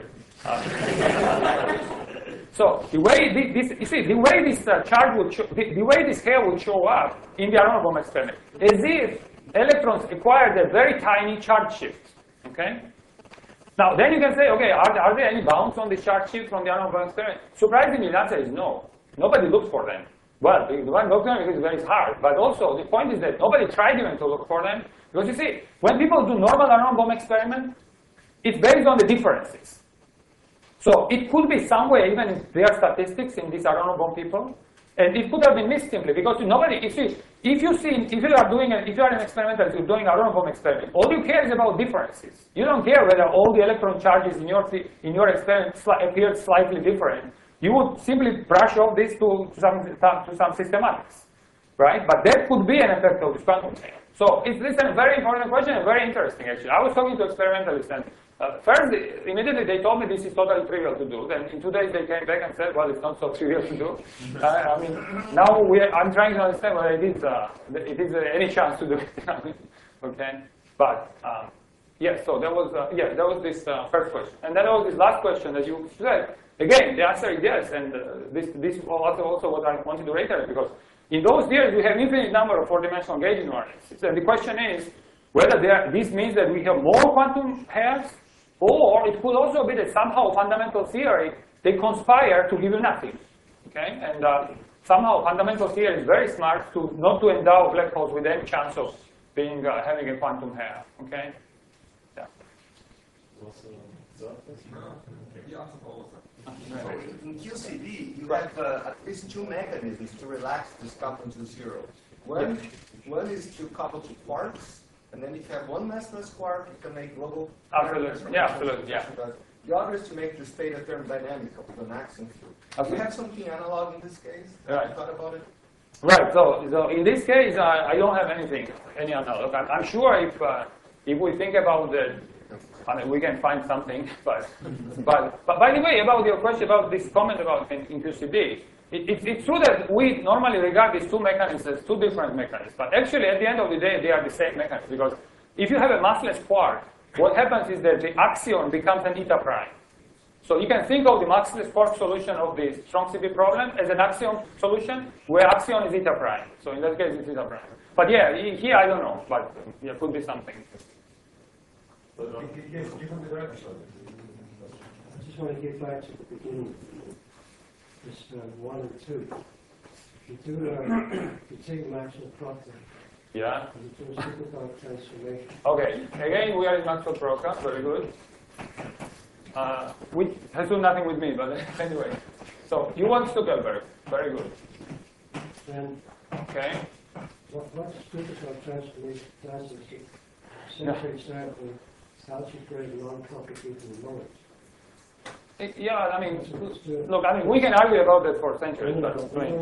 Uh, so the way this, this, you see, the way this uh, charge would, show, the, the way this hair would show up in the Aronov bomb experiment, is if electrons acquired a very tiny charge shift. Okay. Now, then you can say, okay, are, are there any bounds on the charge shift from the Aronov bomb experiment? Surprisingly, the answer is no. Nobody looked for them. Well, the one looked for them because it's very hard. But also, the point is that nobody tried even to look for them. Because you see, when people do normal Aronov bomb experiment, it's based on the differences. So it could be somewhere, even in their statistics in these Aronov bomb people, and it could have been missed simply because nobody. If you if you see if you are doing a, if you are an experimentalist, you're doing Aronov bomb experiment. All you care is about differences. You don't care whether all the electron charges in your in your experiment sli appeared slightly different. You would simply brush off this to, to some to some systematics, right? But that could be an effect of this quantum chain. So it's this is a very important question and very interesting actually. I was talking to experimentalists and. Uh, first, immediately they told me this is totally trivial to do. Then in two days they came back and said, well, it's not so trivial to do. Uh, I mean, now we are, I'm trying to understand whether it is, uh, it is uh, any chance to do it. Okay, but um, yes. So there was, uh, yeah, there was this uh, first question, and then there was this last question that you said. Again, the answer is yes, and uh, this this was also what I wanted to reiterate because in those years we have infinite number of four-dimensional gauge invariants. And the question is whether there, this means that we have more quantum hairs. Or it could also be that somehow fundamental theory, they conspire to give you nothing. Okay? And uh, somehow fundamental theory is very smart to not to endow black holes with any chance of being uh, having a quantum hair. Okay? Yeah. So in Q C D, you have uh, at least two mechanisms to relax this coupling to zero. One, one is to couple to quarks. And then if you have one massless quark, you can make global. Absolutely. Yeah, absolutely. Yeah. The other is to make the state of thermodynamic of an axion field. Do you have something analog in this case? Have right. you thought about it? Right. So, so in this case, I, I don't have anything, any analog. I'm, I'm sure if uh, if we think about the, I mean, we can find something. But but but by the way, about your question about this comment about in, in Q C D. It, it, it's true that we normally regard these two mechanisms as two different mechanisms, but actually at the end of the day they are the same mechanism because if you have a massless quark, what happens is that the axion becomes an eta prime. So you can think of the massless quark solution of the strong C P problem as an axion solution where axion is eta prime. So in that case it's eta prime. But yeah, here I don't know, but there could be something. I just want to get back to the beginning. This uh, one and two. You do uh, you take Maxwell Proctor. Yeah. You do a superpower transformation. Okay. Again, we are in Maxwell Proctor. Very good. Uh, which has to do nothing with me, but anyway. So you want Stuckelberg. Very good. And okay. What what superpower transformation does is it essentially start with algebraic non-propagating modes. It, yeah, I mean, look, I mean, we can argue about that for centuries, but,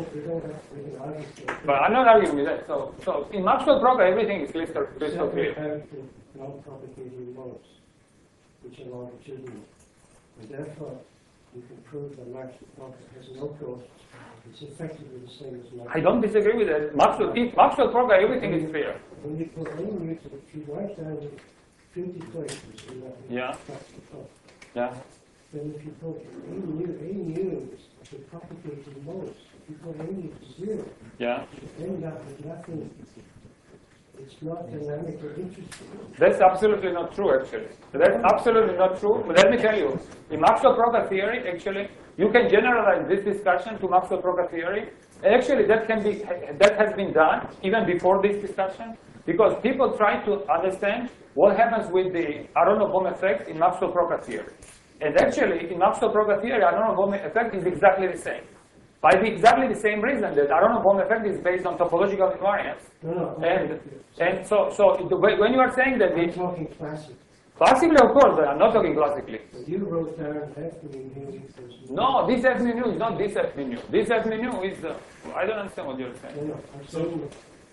but I'm not arguing with that. So, so in Maxwell Proctor, everything is crystal, crystal clear. Non-propagating modes, which are longitudinal, and therefore you can prove that Maxwell Crocker has no ghosts. It's effectively the same as Maxwell. I don't disagree with that. Maxwell, if Maxwell Crocker, everything is fair. When you put any mu, if you write down the twenty equations in that Yeah. Maxwell Crocker, Yeah. then if you put A mu, A mu is the propagating most. If you put A mu to zero, Yeah. then that is nothing. It's not dynamic or interesting. That's absolutely not true, actually. That's absolutely not true. But let me tell you, in Maxwell-Crocker theory, actually, you can generalize this discussion to Maxwell-Crocker theory. And actually, that can be that has been done even before this discussion, because people try to understand what happens with the Aronoff-Bohm effect in Maxwell-Crocker theory. And actually, in Maxwell-Crocker theory, Aronoff-Bohm effect is exactly the same. By the exactly the same reason that Aronoff-Bohm effect is based on topological invariance. No, no. And, and so, so the way, when you are saying that I'm the, talking classic. classically, of course, but I'm not talking classically. But you wrote down F mu mu equals No, this F mu is not this F mu. This F mu is, uh, I don't understand what you're No, saying. no, I'm saying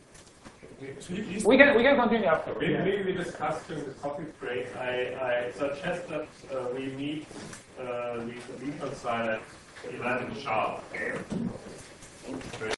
We can, we can continue after. Maybe, maybe we discussed during the coffee break. I, I suggest that uh, we meet, uh, we reconcile at eleven sharp.